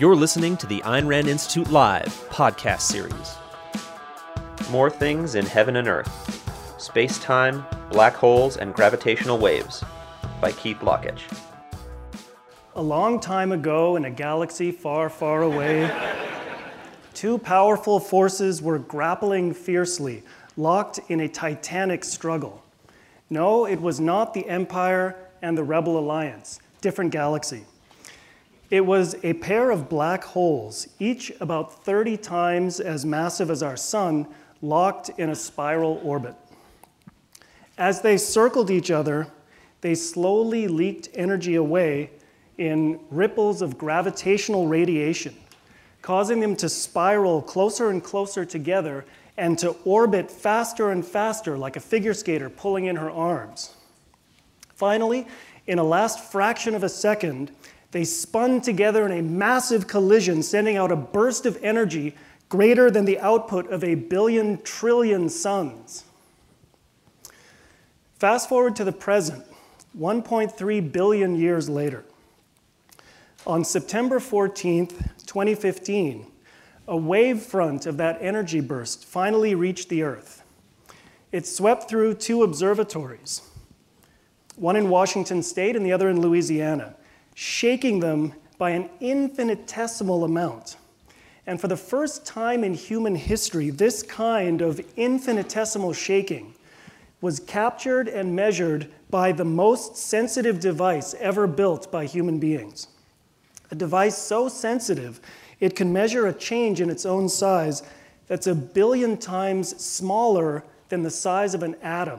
You're listening to the Ayn Rand Institute Live podcast series. More Things in Heaven and Earth, Space-Time, Black Holes, and Gravitational Waves by Keith Lockitch. A long time ago in a galaxy far, far away, two powerful forces were grappling fiercely, locked in a titanic struggle. No, it was not the Empire and the Rebel Alliance, different galaxy. It was a pair of black holes, each about 30 times as massive as our sun, locked in a spiral orbit. As they circled each other, they slowly leaked energy away in ripples of gravitational radiation, causing them to spiral closer and closer together and to orbit faster and faster like a figure skater pulling in her arms. Finally, in a last fraction of a second, they spun together in a massive collision, sending out a burst of energy greater than the output of 1 billion trillion suns. Fast forward to the present, 1.3 billion years later. On September 14th, 2015, a wave front of that energy burst finally reached the Earth. It swept through two observatories, one in Washington State and the other in Louisiana, shaking them by an infinitesimal amount. And for the first time in human history, this kind of infinitesimal shaking was captured and measured by the most sensitive device ever built by human beings. A device so sensitive, it can measure a change in its own size that's 1 billion times smaller than the size of an atom.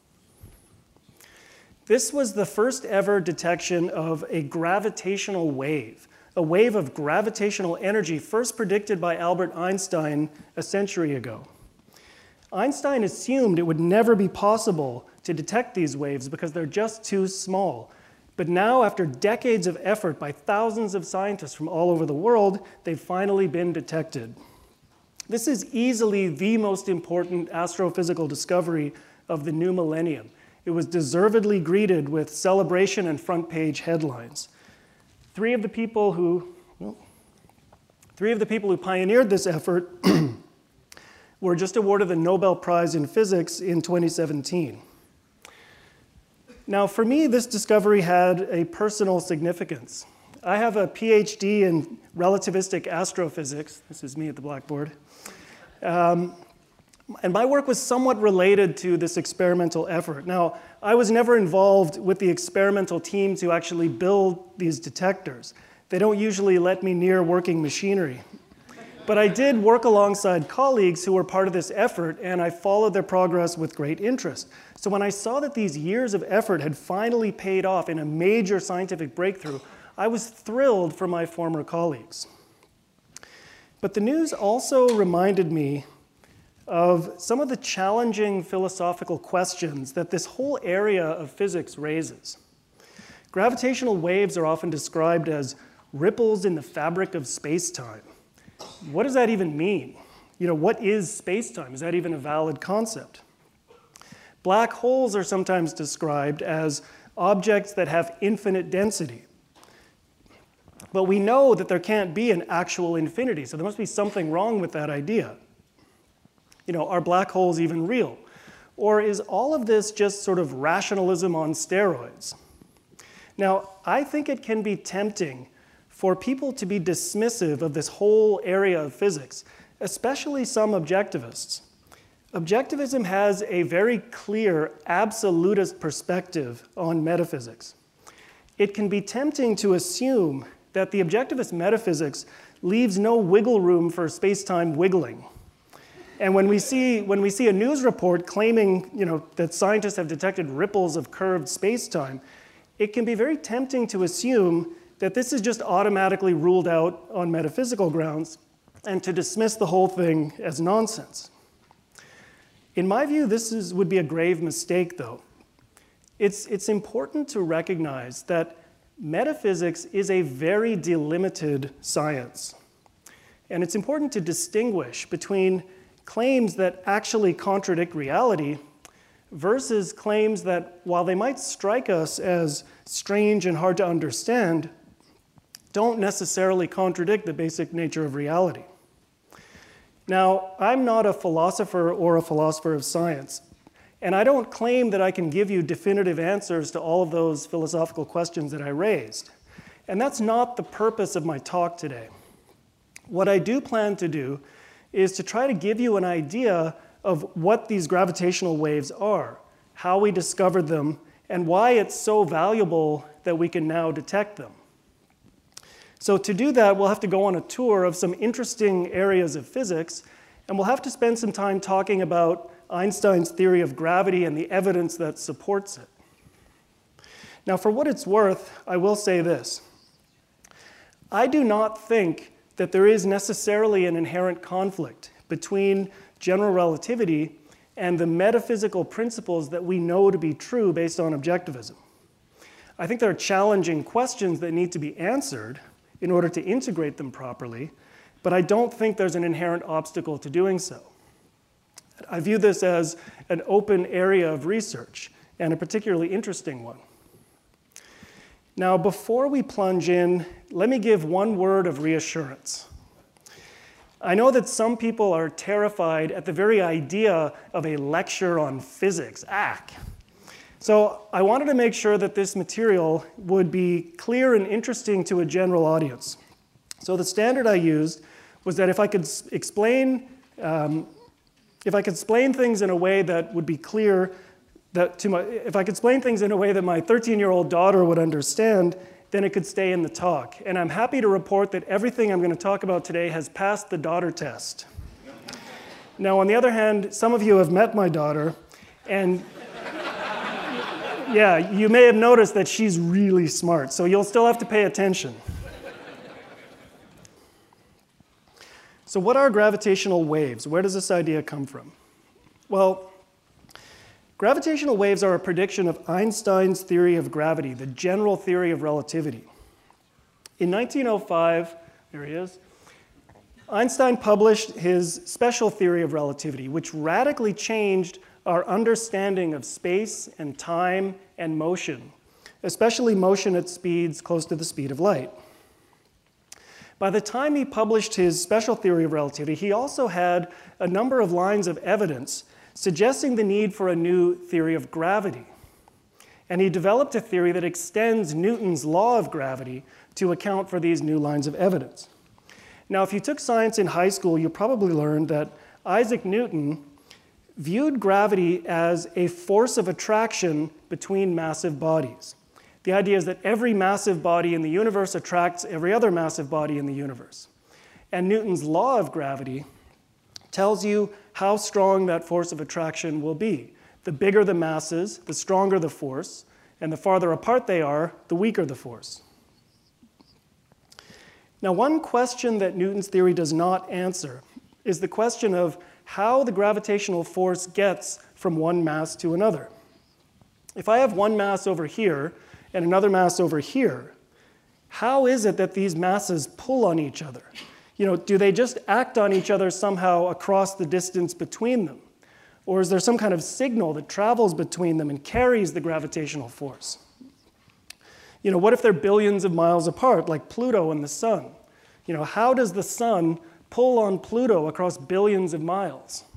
This was the first ever detection of a gravitational wave, a wave of gravitational energy first predicted by Albert Einstein a century ago. Einstein assumed it would never be possible to detect these waves because they're just too small. But now, after decades of effort by thousands of scientists from all over the world, they've finally been detected. This is easily the most important astrophysical discovery of the new millennium. It was deservedly greeted with celebration and front-page headlines. Three of the people who pioneered this effort were just awarded the Nobel Prize in Physics in 2017. Now, for me, this discovery had a personal significance. I have a PhD in relativistic astrophysics. This is me at the blackboard. And my work was somewhat related to this experimental effort. Now, I was never involved with the experimental teams who actually build these detectors. They don't usually let me near working machinery. But I did work alongside colleagues who were part of this effort, and I followed their progress with great interest. So when I saw that these years of effort had finally paid off in a major scientific breakthrough, I was thrilled for my former colleagues. But the news also reminded me of some of the challenging philosophical questions that this whole area of physics raises. Gravitational waves are often described as ripples in the fabric of space-time. What does that even mean? What is space-time? Is that even a valid concept? Black holes are sometimes described as objects that have infinite density. But we know that there can't be an actual infinity, so there must be something wrong with that idea. Are black holes even real? Or is all of this just sort of rationalism on steroids? Now, I think it can be tempting for people to be dismissive of this whole area of physics, especially some objectivists. Objectivism has a very clear absolutist perspective on metaphysics. It can be tempting to assume that the objectivist metaphysics leaves no wiggle room for space-time wiggling. And when we see a news report claiming that scientists have detected ripples of curved space-time, it can be very tempting to assume that this is just automatically ruled out on metaphysical grounds and to dismiss the whole thing as nonsense. In my view, this would be a grave mistake, though. It's important to recognize that metaphysics is a very delimited science. And it's important to distinguish between claims that actually contradict reality versus claims that, while they might strike us as strange and hard to understand, don't necessarily contradict the basic nature of reality. Now, I'm not a philosopher or a philosopher of science, and I don't claim that I can give you definitive answers to all of those philosophical questions that I raised. And that's not the purpose of my talk today. What I do plan to do is to try to give you an idea of what these gravitational waves are, how we discovered them, and why it's so valuable that we can now detect them. So to do that, we'll have to go on a tour of some interesting areas of physics, and we'll have to spend some time talking about Einstein's theory of gravity and the evidence that supports it. Now, for what it's worth, I will say this. I do not think that there is necessarily an inherent conflict between general relativity and the metaphysical principles that we know to be true based on objectivism. I think there are challenging questions that need to be answered in order to integrate them properly, but I don't think there's an inherent obstacle to doing so. I view this as an open area of research, and a particularly interesting one. Now, before we plunge in, let me give one word of reassurance. I know that some people are terrified at the very idea of a lecture on physics. So I wanted to make sure that this material would be clear and interesting to a general audience. So the standard I used was that if I could explain things in a way that would be clear, if I could explain things in a way that my 13-year-old daughter would understand, then it could stay in the talk. And I'm happy to report that everything I'm going to talk about today has passed the daughter test. Now, on the other hand, some of you have met my daughter, and yeah, you may have noticed that she's really smart, so you'll still have to pay attention. So what are gravitational waves? Where does this idea come from? Well, gravitational waves are a prediction of Einstein's theory of gravity, the general theory of relativity. In 1905, there he is, Einstein published his special theory of relativity, which radically changed our understanding of space and time and motion, especially motion at speeds close to the speed of light. By the time he published his special theory of relativity, he also had a number of lines of evidence suggesting the need for a new theory of gravity. And he developed a theory that extends Newton's law of gravity to account for these new lines of evidence. Now, if you took science in high school, you probably learned that Isaac Newton viewed gravity as a force of attraction between massive bodies. The idea is that every massive body in the universe attracts every other massive body in the universe. And Newton's law of gravity tells you how strong that force of attraction will be. The bigger the masses, the stronger the force, and the farther apart they are, the weaker the force. Now, one question that Newton's theory does not answer is the question of how the gravitational force gets from one mass to another. If I have one mass over here and another mass over here, how is it that these masses pull on each other? Do they just act on each other somehow across the distance between them? Or is there some kind of signal that travels between them and carries the gravitational force? What if they're billions of miles apart, like Pluto and the sun? How does the sun pull on Pluto across billions of miles?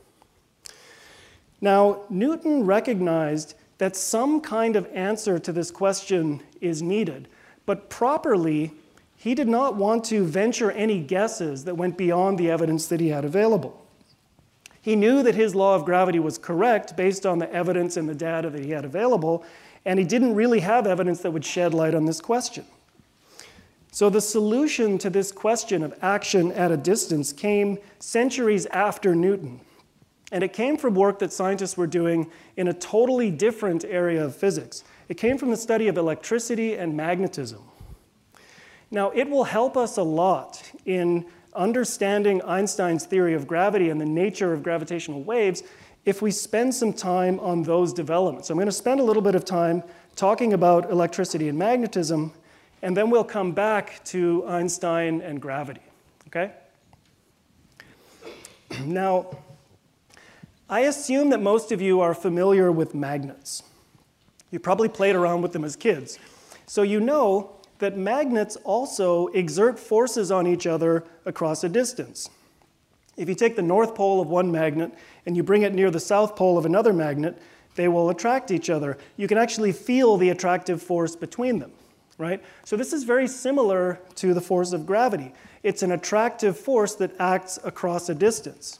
Now, Newton recognized that some kind of answer to this question is needed, but properly, he did not want to venture any guesses that went beyond the evidence that he had available. He knew that his law of gravity was correct based on the evidence and the data that he had available, and he didn't really have evidence that would shed light on this question. So the solution to this question of action at a distance came centuries after Newton. And it came from work that scientists were doing in a totally different area of physics. It came from the study of electricity and magnetism. Now, it will help us a lot in understanding Einstein's theory of gravity and the nature of gravitational waves if we spend some time on those developments. So I'm going to spend a little bit of time talking about electricity and magnetism, and then we'll come back to Einstein and gravity, okay? Now, I assume that most of you are familiar with magnets. You probably played around with them as kids. So you know that magnets also exert forces on each other across a distance. If you take the north pole of one magnet and you bring it near the south pole of another magnet, they will attract each other. You can actually feel the attractive force between them, right? So this is very similar to the force of gravity. It's an attractive force that acts across a distance.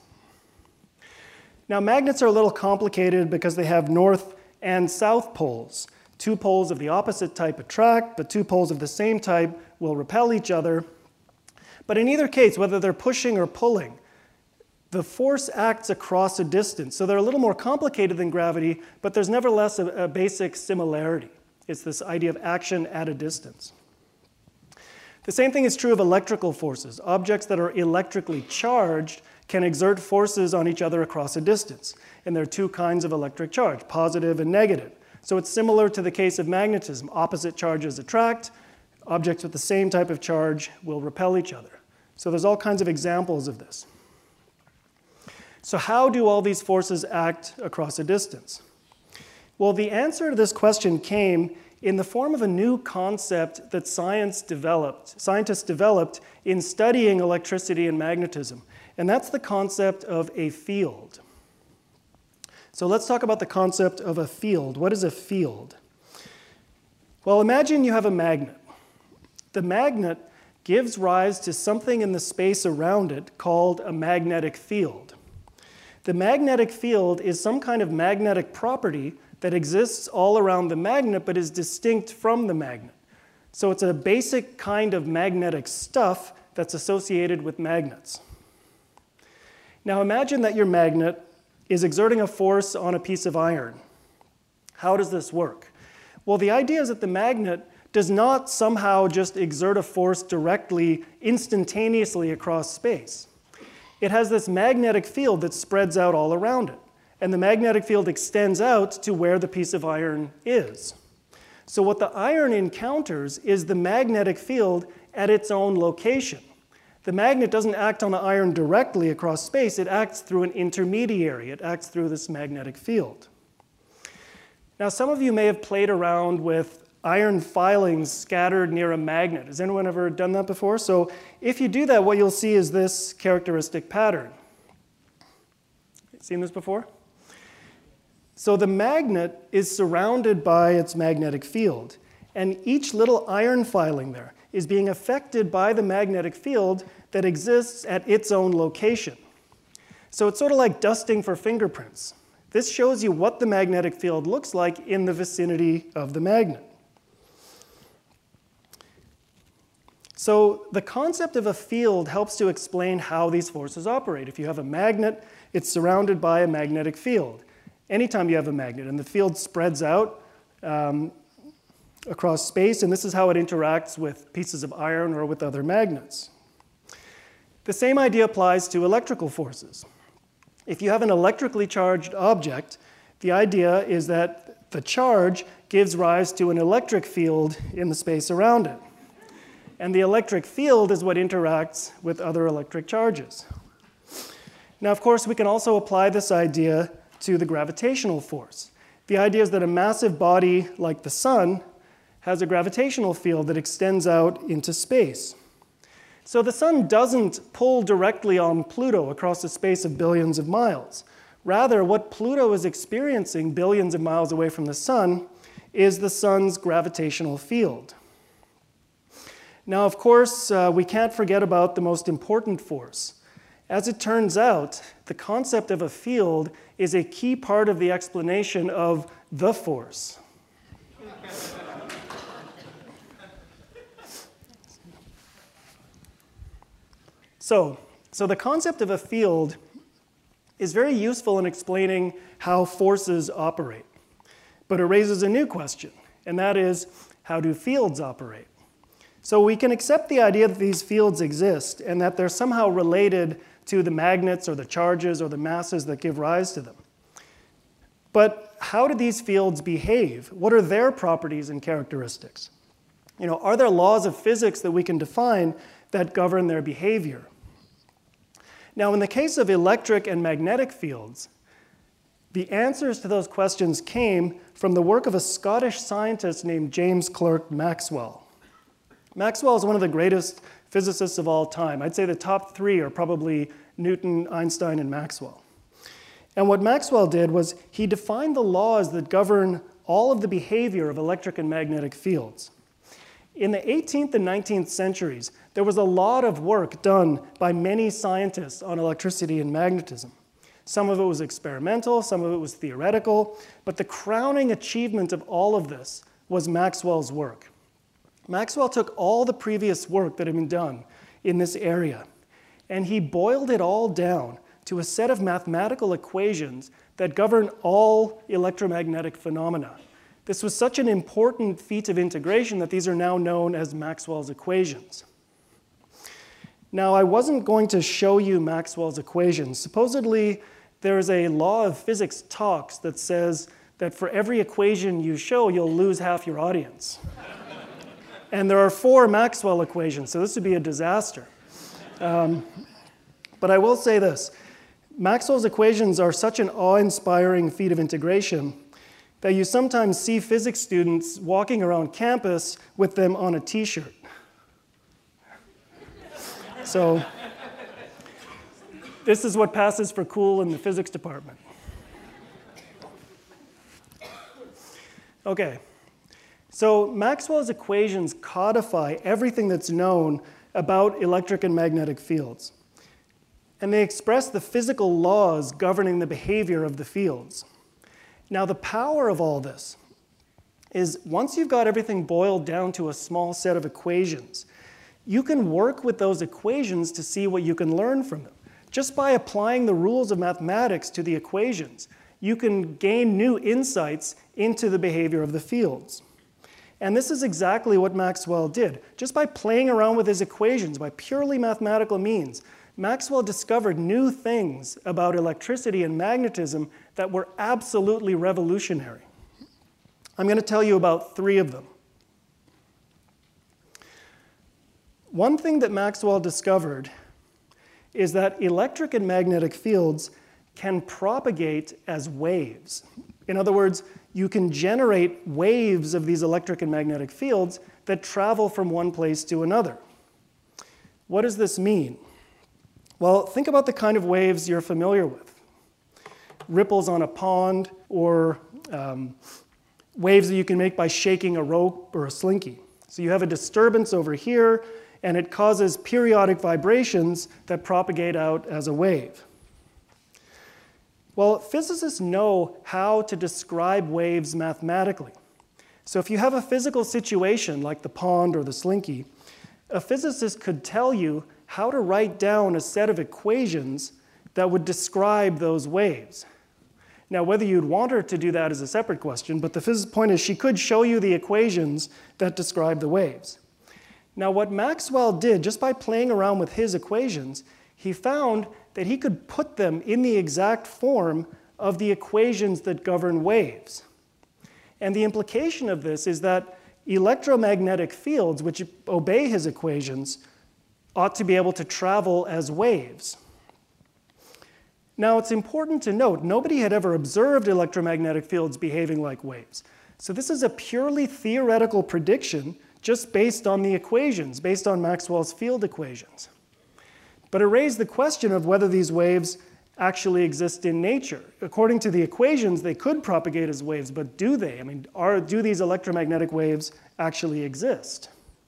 Now, magnets are a little complicated because they have north and south poles. Two poles of the opposite type attract, but two poles of the same type will repel each other. But in either case, whether they're pushing or pulling, the force acts across a distance. So they're a little more complicated than gravity, but there's nevertheless a basic similarity. It's this idea of action at a distance. The same thing is true of electrical forces. Objects that are electrically charged can exert forces on each other across a distance. And there are two kinds of electric charge, positive and negative. So it's similar to the case of magnetism. Opposite charges attract. Objects with the same type of charge will repel each other. So there's all kinds of examples of this. So how do all these forces act across a distance? Well, the answer to this question came in the form of a new concept that scientists developed in studying electricity and magnetism. And that's the concept of a field. So let's talk about the concept of a field. What is a field? Well, imagine you have a magnet. The magnet gives rise to something in the space around it called a magnetic field. The magnetic field is some kind of magnetic property that exists all around the magnet but is distinct from the magnet. So it's a basic kind of magnetic stuff that's associated with magnets. Now imagine that your magnet is exerting a force on a piece of iron. How does this work? Well, the idea is that the magnet does not somehow just exert a force directly, instantaneously across space. It has this magnetic field that spreads out all around it. And the magnetic field extends out to where the piece of iron is. So what the iron encounters is the magnetic field at its own location. The magnet doesn't act on the iron directly across space. It acts through an intermediary. It acts through this magnetic field. Now, some of you may have played around with iron filings scattered near a magnet. Has anyone ever done that before? So if you do that, what you'll see is this characteristic pattern. Seen this before? So the magnet is surrounded by its magnetic field, and each little iron filing there is being affected by the magnetic field that exists at its own location. So it's sort of like dusting for fingerprints. This shows you what the magnetic field looks like in the vicinity of the magnet. So the concept of a field helps to explain how these forces operate. If you have a magnet, it's surrounded by a magnetic field. Anytime you have a magnet, and the field spreads out across space, and this is how it interacts with pieces of iron or with other magnets. The same idea applies to electrical forces. If you have an electrically charged object, the idea is that the charge gives rise to an electric field in the space around it. And the electric field is what interacts with other electric charges. Now, of course, we can also apply this idea to the gravitational force. The idea is that a massive body like the sun has a gravitational field that extends out into space. So the sun doesn't pull directly on Pluto across a space of billions of miles. Rather, what Pluto is experiencing billions of miles away from the sun is the sun's gravitational field. Now, of course, we can't forget about the most important force. As it turns out, the concept of a field is a key part of the explanation of the force. So the concept of a field is very useful in explaining how forces operate. But it raises a new question, and that is, how do fields operate? So we can accept the idea that these fields exist and that they're somehow related to the magnets or the charges or the masses that give rise to them. But how do these fields behave? What are their properties and characteristics? Are there laws of physics that we can define that govern their behavior? Now, in the case of electric and magnetic fields, the answers to those questions came from the work of a Scottish scientist named James Clerk Maxwell. Maxwell is one of the greatest physicists of all time. I'd say the top three are probably Newton, Einstein, and Maxwell. And what Maxwell did was he defined the laws that govern all of the behavior of electric and magnetic fields. In the 18th and 19th centuries, there was a lot of work done by many scientists on electricity and magnetism. Some of it was experimental, some of it was theoretical, but the crowning achievement of all of this was Maxwell's work. Maxwell took all the previous work that had been done in this area, and he boiled it all down to a set of mathematical equations that govern all electromagnetic phenomena. This was such an important feat of integration that these are now known as Maxwell's equations. Now, I wasn't going to show you Maxwell's equations. Supposedly, there is a law of physics talks that says that for every equation you show, you'll lose half your audience. And there are 4 Maxwell equations, so this would be a disaster. But I will say this. Maxwell's equations are such an awe-inspiring feat of integration that you sometimes see physics students walking around campus with them on a t-shirt. So this is what passes for cool in the physics department. Okay, so Maxwell's equations codify everything that's known about electric and magnetic fields. And they express the physical laws governing the behavior of the fields. Now, the power of all this is once you've got everything boiled down to a small set of equations, you can work with those equations to see what you can learn from them. Just by applying the rules of mathematics to the equations, you can gain new insights into the behavior of the fields. And this is exactly what Maxwell did. Just by playing around with his equations, by purely mathematical means, Maxwell discovered new things about electricity and magnetism that were absolutely revolutionary. I'm going to tell you about 3 of them. One thing that Maxwell discovered is that electric and magnetic fields can propagate as waves. In other words, you can generate waves of these electric and magnetic fields that travel from one place to another. What does this mean? Well, think about the kind of waves you're familiar with. Ripples on a pond, or waves that you can make by shaking a rope or a slinky. So you have a disturbance over here, and it causes periodic vibrations that propagate out as a wave. Well, physicists know how to describe waves mathematically. So if you have a physical situation like the pond or the slinky, a physicist could tell you how to write down a set of equations that would describe those waves. Now, whether you'd want her to do that is a separate question, but the point is she could show you the equations that describe the waves. Now, what Maxwell did, just by playing around with his equations, he found that he could put them in the exact form of the equations that govern waves. And the implication of this is that electromagnetic fields, which obey his equations, ought to be able to travel as waves. Now, it's important to note, nobody had ever observed electromagnetic fields behaving like waves. So this is a purely theoretical prediction just based on the equations, based on Maxwell's field equations. But it raised the question of whether these waves actually exist in nature. According to the equations, they could propagate as waves, but do they? I mean, do these electromagnetic waves actually exist?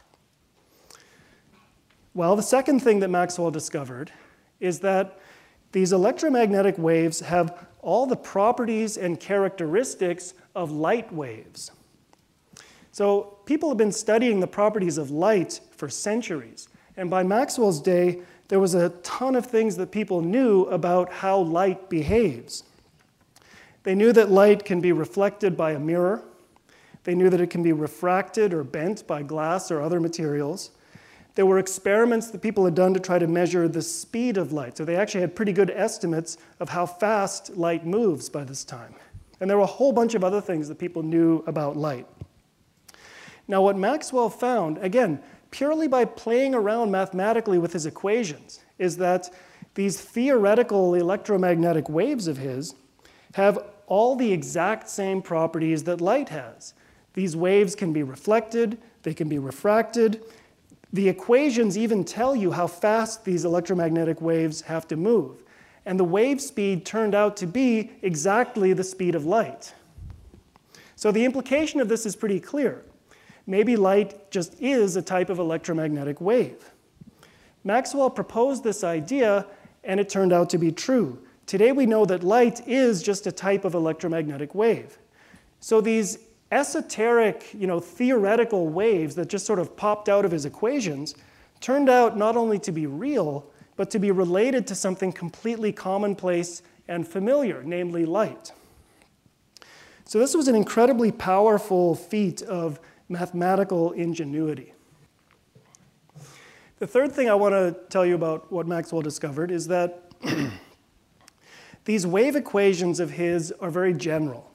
Well, the second thing that Maxwell discovered is that these electromagnetic waves have all the properties and characteristics of light waves. So people have been studying the properties of light for centuries. And by Maxwell's day, there was a ton of things that people knew about how light behaves. They knew that light can be reflected by a mirror. They knew that it can be refracted or bent by glass or other materials. There were experiments that people had done to try to measure the speed of light. So they actually had pretty good estimates of how fast light moves by this time. And there were a whole bunch of other things that people knew about light. Now, what Maxwell found, again, purely by playing around mathematically with his equations, is that these theoretical electromagnetic waves of his have all the exact same properties that light has. These waves can be reflected, they can be refracted, The equations even tell you how fast these electromagnetic waves have to move. And the wave speed turned out to be exactly the speed of light. So the implication of this is pretty clear. Maybe light just is a type of electromagnetic wave. Maxwell proposed this idea, and it turned out to be true. Today we know that light is just a type of electromagnetic wave. So these esoteric, theoretical waves that just sort of popped out of his equations turned out not only to be real, but to be related to something completely commonplace and familiar, namely light. So this was an incredibly powerful feat of mathematical ingenuity. The third thing I want to tell you about what Maxwell discovered is that these wave equations of his are very general.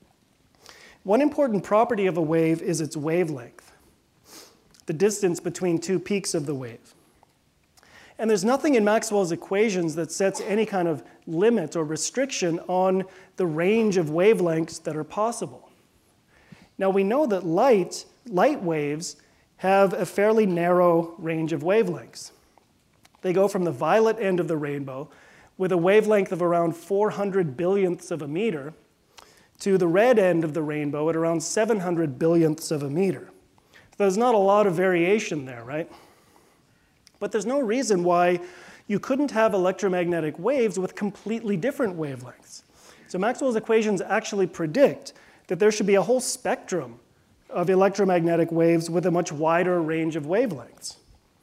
One important property of a wave is its wavelength, the distance between two peaks of the wave. And there's nothing in Maxwell's equations that sets any kind of limit or restriction on the range of wavelengths that are possible. Now we know that light waves have a fairly narrow range of wavelengths. They go from the violet end of the rainbow with a wavelength of around 400 billionths of a meter to the red end of the rainbow at around 700 billionths of a meter. So there's not a lot of variation there, right? But there's no reason why you couldn't have electromagnetic waves with completely different wavelengths. So Maxwell's equations actually predict that there should be a whole spectrum of electromagnetic waves with a much wider range of wavelengths.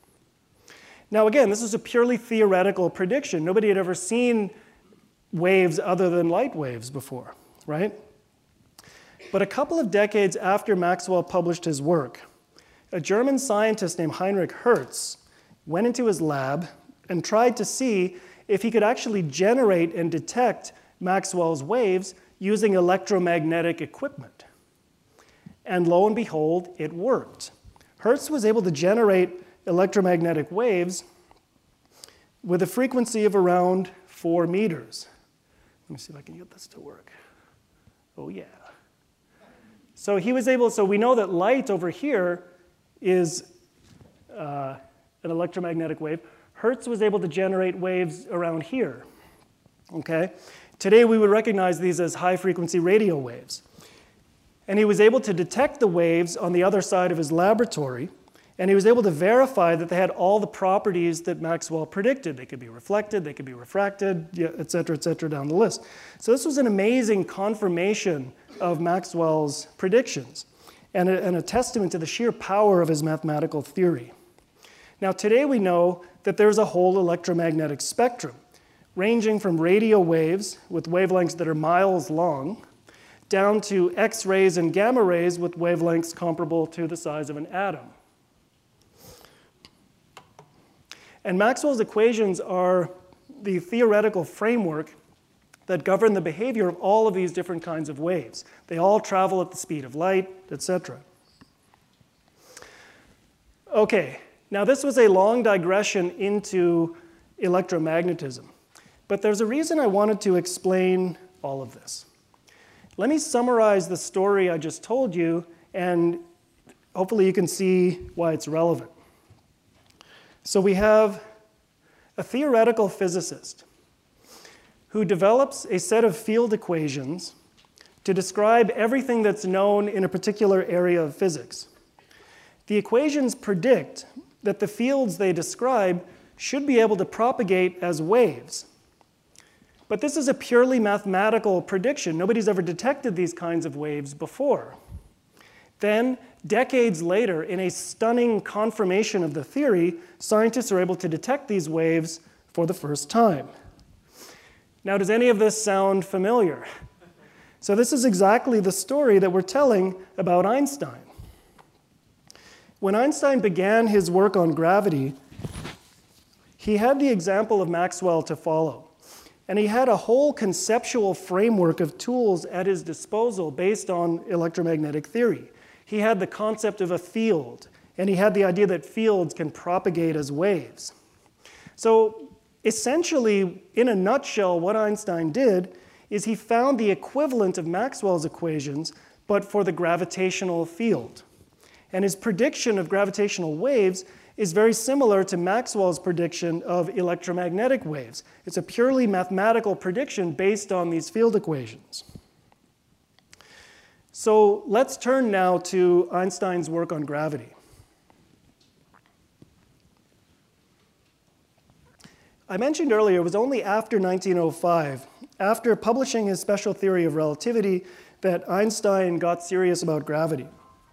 Now again, this is a purely theoretical prediction. Nobody had ever seen waves other than light waves before, right? But a couple of decades after Maxwell published his work, a German scientist named Heinrich Hertz went into his lab and tried to see if he could actually generate and detect Maxwell's waves using electromagnetic equipment. And lo and behold, it worked. Hertz was able to generate electromagnetic waves with a frequency of around 4 meters. Let me see if I can get this to work. Oh yeah. So we know that light over here is an electromagnetic wave. Hertz was able to generate waves around here, okay? Today we would recognize these as high-frequency radio waves. And he was able to detect the waves on the other side of his laboratory, and he was able to verify that they had all the properties that Maxwell predicted. They could be reflected, they could be refracted, et cetera, down the list. So this was an amazing confirmation of Maxwell's predictions and a testament to the sheer power of his mathematical theory. Now today we know that there's a whole electromagnetic spectrum, ranging from radio waves with wavelengths that are miles long, down to X-rays and gamma rays with wavelengths comparable to the size of an atom. And Maxwell's equations are the theoretical framework that govern the behavior of all of these different kinds of waves. They all travel at the speed of light, etc. Okay, now this was a long digression into electromagnetism, but there's a reason I wanted to explain all of this. Let me summarize the story I just told you, and hopefully you can see why it's relevant. So we have a theoretical physicist who develops a set of field equations to describe everything that's known in a particular area of physics. The equations predict that the fields they describe should be able to propagate as waves. But this is a purely mathematical prediction. Nobody's ever detected these kinds of waves before. Then, decades later, in a stunning confirmation of the theory, scientists are able to detect these waves for the first time. Now, does any of this sound familiar? So this is exactly the story that we're telling about Einstein. When Einstein began his work on gravity, he had the example of Maxwell to follow. And he had a whole conceptual framework of tools at his disposal based on electromagnetic theory. He had the concept of a field, and he had the idea that fields can propagate as waves. So essentially, in a nutshell, what Einstein did is he found the equivalent of Maxwell's equations, but for the gravitational field. And his prediction of gravitational waves is very similar to Maxwell's prediction of electromagnetic waves. It's a purely mathematical prediction based on these field equations. So let's turn now to Einstein's work on gravity. I mentioned earlier it was only after 1905, after publishing his special theory of relativity, that Einstein got serious about gravity.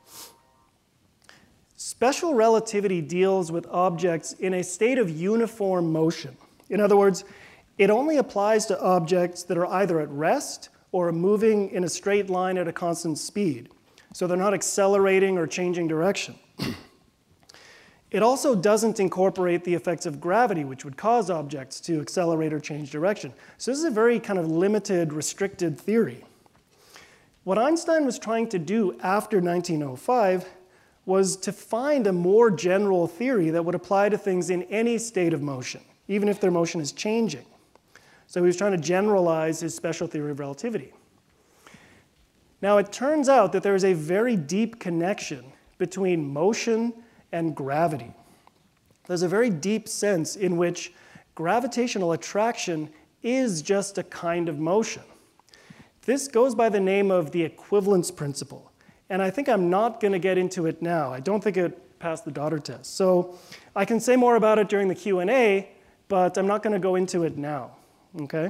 Special relativity deals with objects in a state of uniform motion. In other words, it only applies to objects that are either at rest or moving in a straight line at a constant speed. So they're not accelerating or changing direction. It also doesn't incorporate the effects of gravity, which would cause objects to accelerate or change direction. So this is a very kind of limited, restricted theory. What Einstein was trying to do after 1905 was to find a more general theory that would apply to things in any state of motion, even if their motion is changing. So he was trying to generalize his special theory of relativity. Now it turns out that there is a very deep connection between motion and gravity. There's a very deep sense in which gravitational attraction is just a kind of motion. This goes by the name of the equivalence principle. And I think I'm not going to get into it now. I don't think it passed the Dotter test. So I can say more about it during the Q&A, but I'm not going to go into it now. Okay?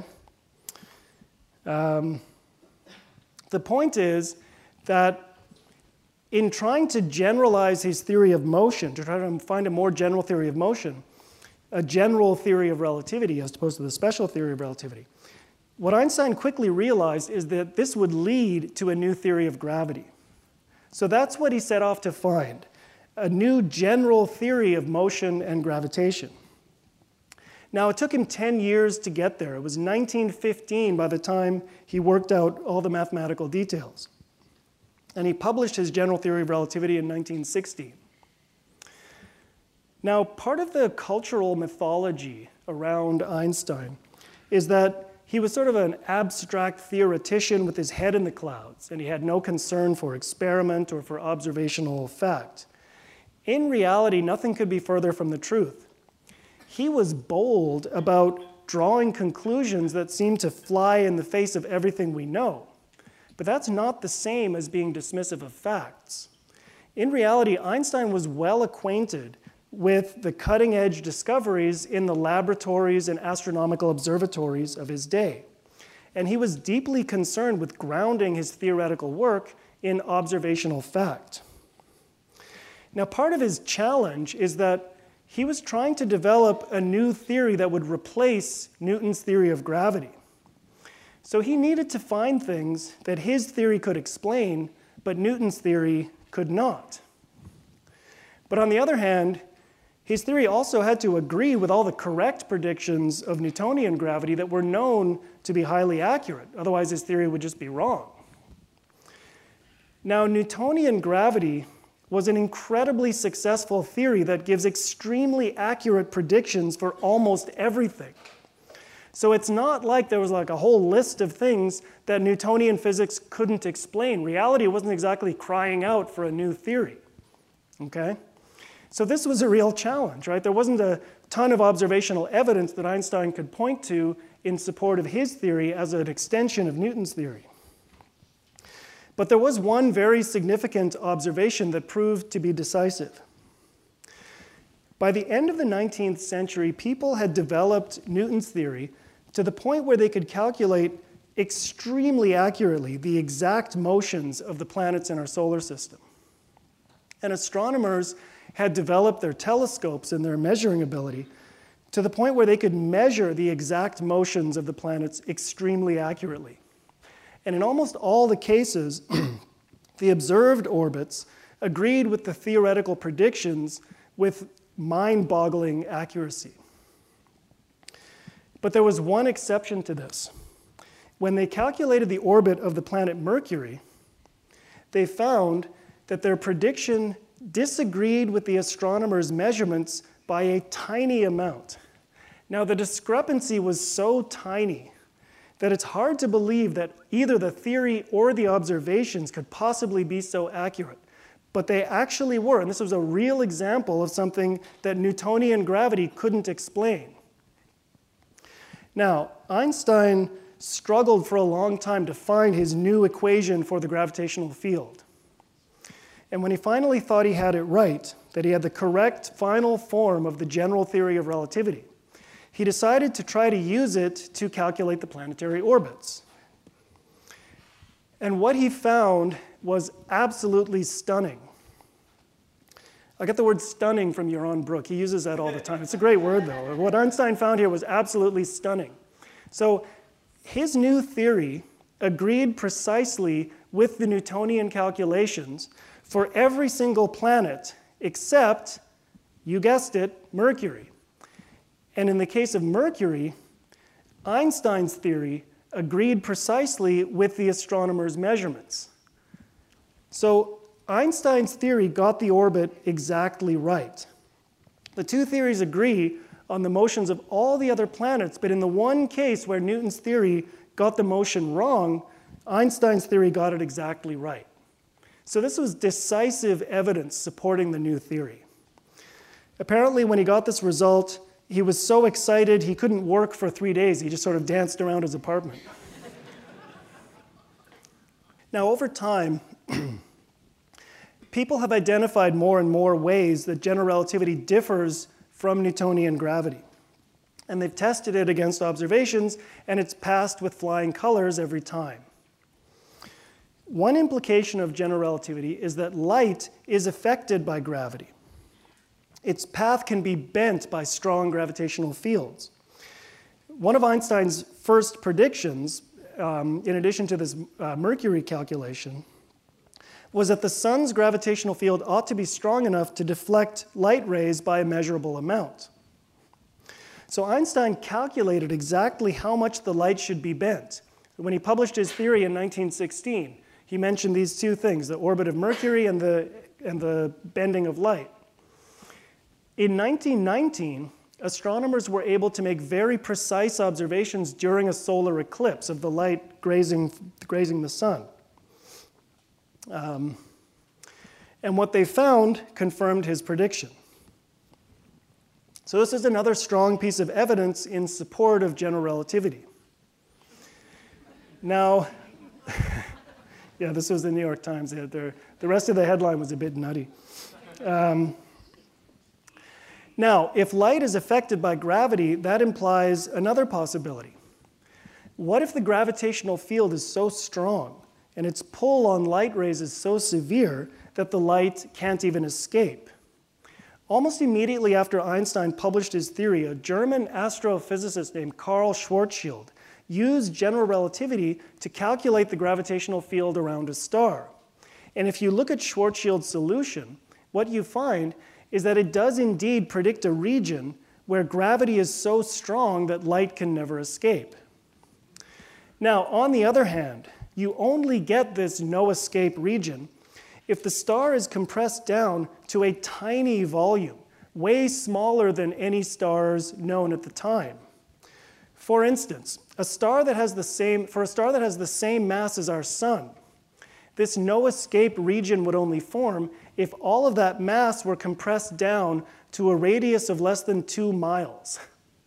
The point is that in trying to generalize his theory of motion, to try to find a more general theory of motion, a general theory of relativity as opposed to the special theory of relativity, what Einstein quickly realized is that this would lead to a new theory of gravity. So that's what he set off to find, a new general theory of motion and gravitation. Now, it took him 10 years to get there. It was 1915 by the time he worked out all the mathematical details. And he published his general theory of relativity in 1960. Now, part of the cultural mythology around Einstein is that he was sort of an abstract theoretician with his head in the clouds, and he had no concern for experiment or for observational fact. In reality, nothing could be further from the truth. He was bold about drawing conclusions that seemed to fly in the face of everything we know. But that's not the same as being dismissive of facts. In reality, Einstein was well acquainted with the cutting-edge discoveries in the laboratories and astronomical observatories of his day. And he was deeply concerned with grounding his theoretical work in observational fact. Now, part of his challenge is that he was trying to develop a new theory that would replace Newton's theory of gravity. So he needed to find things that his theory could explain, but Newton's theory could not. But on the other hand, his theory also had to agree with all the correct predictions of Newtonian gravity that were known to be highly accurate. Otherwise, his theory would just be wrong. Now, Newtonian gravity was an incredibly successful theory that gives extremely accurate predictions for almost everything. So it's not like there was like a whole list of things that Newtonian physics couldn't explain. Reality wasn't exactly crying out for a new theory. Okay? So this was a real challenge, right? There wasn't a ton of observational evidence that Einstein could point to in support of his theory as an extension of Newton's theory. But there was one very significant observation that proved to be decisive. By the end of the 19th century, people had developed Newton's theory to the point where they could calculate extremely accurately the exact motions of the planets in our solar system. And astronomers had developed their telescopes and their measuring ability to the point where they could measure the exact motions of the planets extremely accurately. And in almost all the cases, the observed orbits agreed with the theoretical predictions with mind-boggling accuracy. But there was one exception to this. When they calculated the orbit of the planet Mercury, they found that their prediction disagreed with the astronomers' measurements by a tiny amount. Now, the discrepancy was so tiny that it's hard to believe that either the theory or the observations could possibly be so accurate. but they actually were. And this was a real example of something that Newtonian gravity couldn't explain. Now, Einstein struggled for a long time to find his new equation for the gravitational field. And when he finally thought he had it right, that he had the correct final form of the general theory of relativity, he decided to try to use it to calculate the planetary orbits. And what he found was absolutely stunning. I get the word stunning from Yaron Brook. He uses that all the time. It's a great word, though. What Einstein found here was absolutely stunning. So his new theory agreed precisely with the Newtonian calculations for every single planet except, you guessed it, Mercury. And in the case of Mercury, Einstein's theory agreed precisely with the astronomers' measurements. So Einstein's theory got the orbit exactly right. The two theories agree on the motions of all the other planets, but in the one case where Newton's theory got the motion wrong, Einstein's theory got it exactly right. So this was decisive evidence supporting the new theory. Apparently, when he got this result, he was so excited he couldn't work for 3 days. He just sort of danced around his apartment. Now, over time, people have identified more and more ways that general relativity differs from Newtonian gravity. And they've tested it against observations, and it's passed with flying colors every time. One implication of general relativity is that light is affected by gravity. Its path can be bent by strong gravitational fields. One of Einstein's first predictions, in addition to this Mercury calculation, was that the sun's gravitational field ought to be strong enough to deflect light rays by a measurable amount. So Einstein calculated exactly how much the light should be bent. When he published his theory in 1916, he mentioned these two things, the orbit of Mercury and the bending of light. In 1919, astronomers were able to make very precise observations during a solar eclipse of the light grazing the sun. And what they found confirmed his prediction. So this is another strong piece of evidence in support of general relativity. Now, yeah, this was the New York Times. The rest of the headline was a bit nutty. Now, if light is affected by gravity, that implies another possibility. What if the gravitational field is so strong and its pull on light rays is so severe that the light can't even escape? Almost immediately after Einstein published his theory, a German astrophysicist named Karl Schwarzschild used general relativity to calculate the gravitational field around a star. And if you look at Schwarzschild's solution, what you find is that it does indeed predict a region where gravity is so strong that light can never escape. Now, on the other hand, you only get this no-escape region if the star is compressed down to a tiny volume, way smaller than any stars known at the time. For instance, for a star that has the same mass as our sun, this no-escape region would only form if all of that mass were compressed down to a radius of less than 2 miles.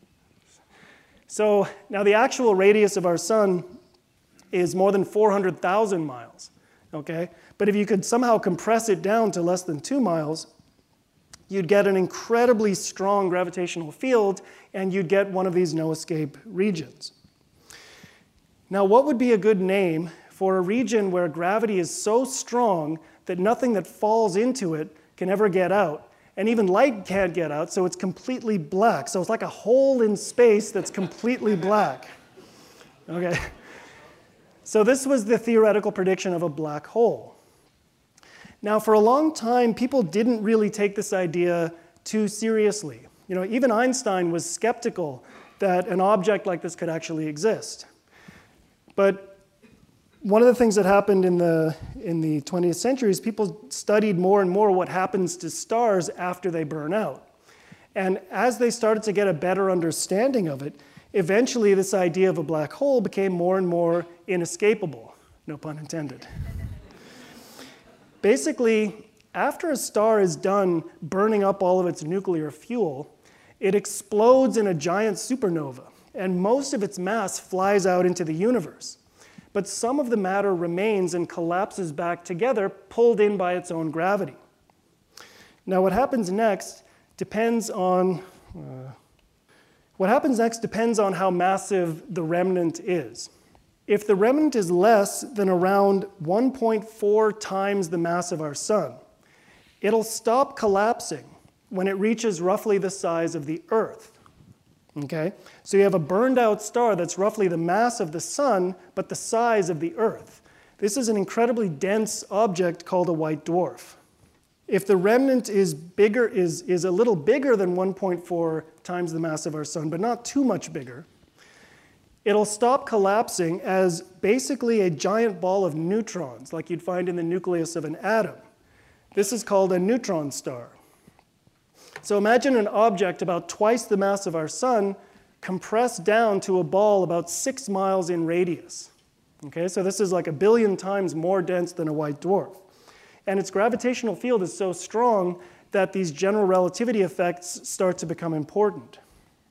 So now the actual radius of our sun is more than 400,000 miles, okay? But if you could somehow compress it down to less than 2 miles, you'd get an incredibly strong gravitational field, and you'd get one of these no-escape regions. Now, what would be a good name for a region where gravity is so strong that nothing that falls into it can ever get out, and even light can't get out, so it's completely black. So it's like a hole in space that's completely black. Okay. So this was the theoretical prediction of a black hole. Now, for a long time, people didn't really take this idea too seriously. You know, even Einstein was skeptical that an object like this could actually exist. But one of the things that happened in the 20th century is people studied more and more what happens to stars after they burn out. And as they started to get a better understanding of it, eventually this idea of a black hole became more and more inescapable, no pun intended. Basically, After a star is done burning up all of its nuclear fuel, it explodes in a giant supernova, and most of its mass flies out into the universe. But some of the matter remains and collapses back together, pulled in by its own gravity. Now, what happens next depends on how massive the remnant is. If the remnant is less than around 1.4 times the mass of our sun, it'll stop collapsing when it reaches roughly the size of the Earth. Okay? So you have a burned out star that's roughly the mass of the sun, but the size of the Earth. This is an incredibly dense object called a white dwarf. If the remnant is a little bigger than 1.4 times the mass of our sun, but not too much bigger, it'll stop collapsing as basically a giant ball of neutrons, like you'd find in the nucleus of an atom. This is called a neutron star. So imagine an object about twice the mass of our sun compressed down to a ball about 6 miles in radius. Okay, so this is like 1 billion times more dense than a white dwarf. And its gravitational field is so strong that these general relativity effects start to become important.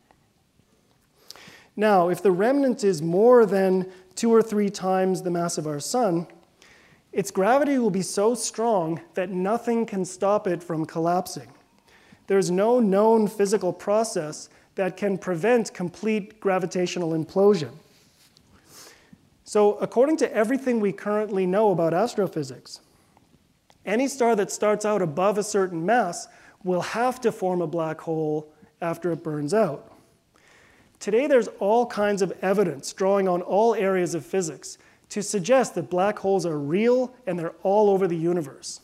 Now, if the remnant is more than 2 or 3 times the mass of our sun, its gravity will be so strong that nothing can stop it from collapsing. There's no known physical process that can prevent complete gravitational implosion. So, according to everything we currently know about astrophysics, any star that starts out above a certain mass will have to form a black hole after it burns out. Today, there's all kinds of evidence drawing on all areas of physics to suggest that black holes are real and they're all over the universe.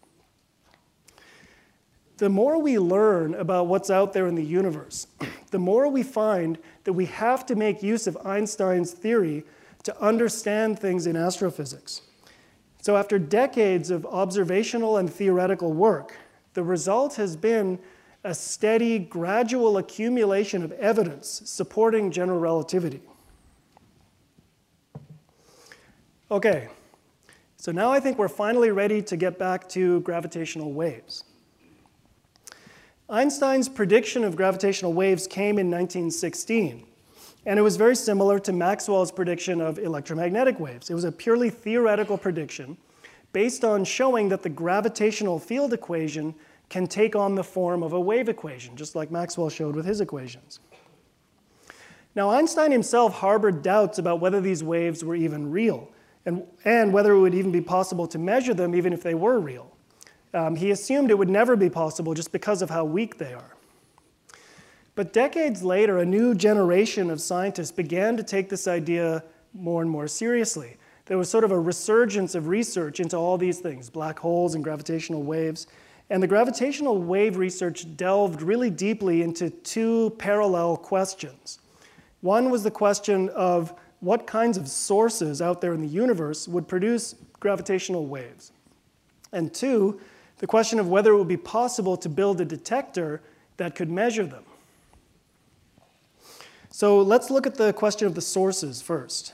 The more we learn about what's out there in the universe, the more we find that we have to make use of Einstein's theory to understand things in astrophysics. So after decades of observational and theoretical work, the result has been a steady, gradual accumulation of evidence supporting general relativity. Okay, so now I think we're finally ready to get back to gravitational waves. Einstein's prediction of gravitational waves came in 1916, and it was very similar to Maxwell's prediction of electromagnetic waves. It was a purely theoretical prediction based on showing that the gravitational field equation can take on the form of a wave equation, just like Maxwell showed with his equations. Now, Einstein himself harbored doubts about whether these waves were even real, and whether it would even be possible to measure them even if they were real. He assumed it would never be possible just because of how weak they are. But decades later, a new generation of scientists began to take this idea more and more seriously. There was sort of a resurgence of research into all these things, black holes and gravitational waves. And the gravitational wave research delved really deeply into 2 parallel questions. One was the question of what kinds of sources out there in the universe would produce gravitational waves. And 2, the question of whether it would be possible to build a detector that could measure them. So let's look at the question of the sources first.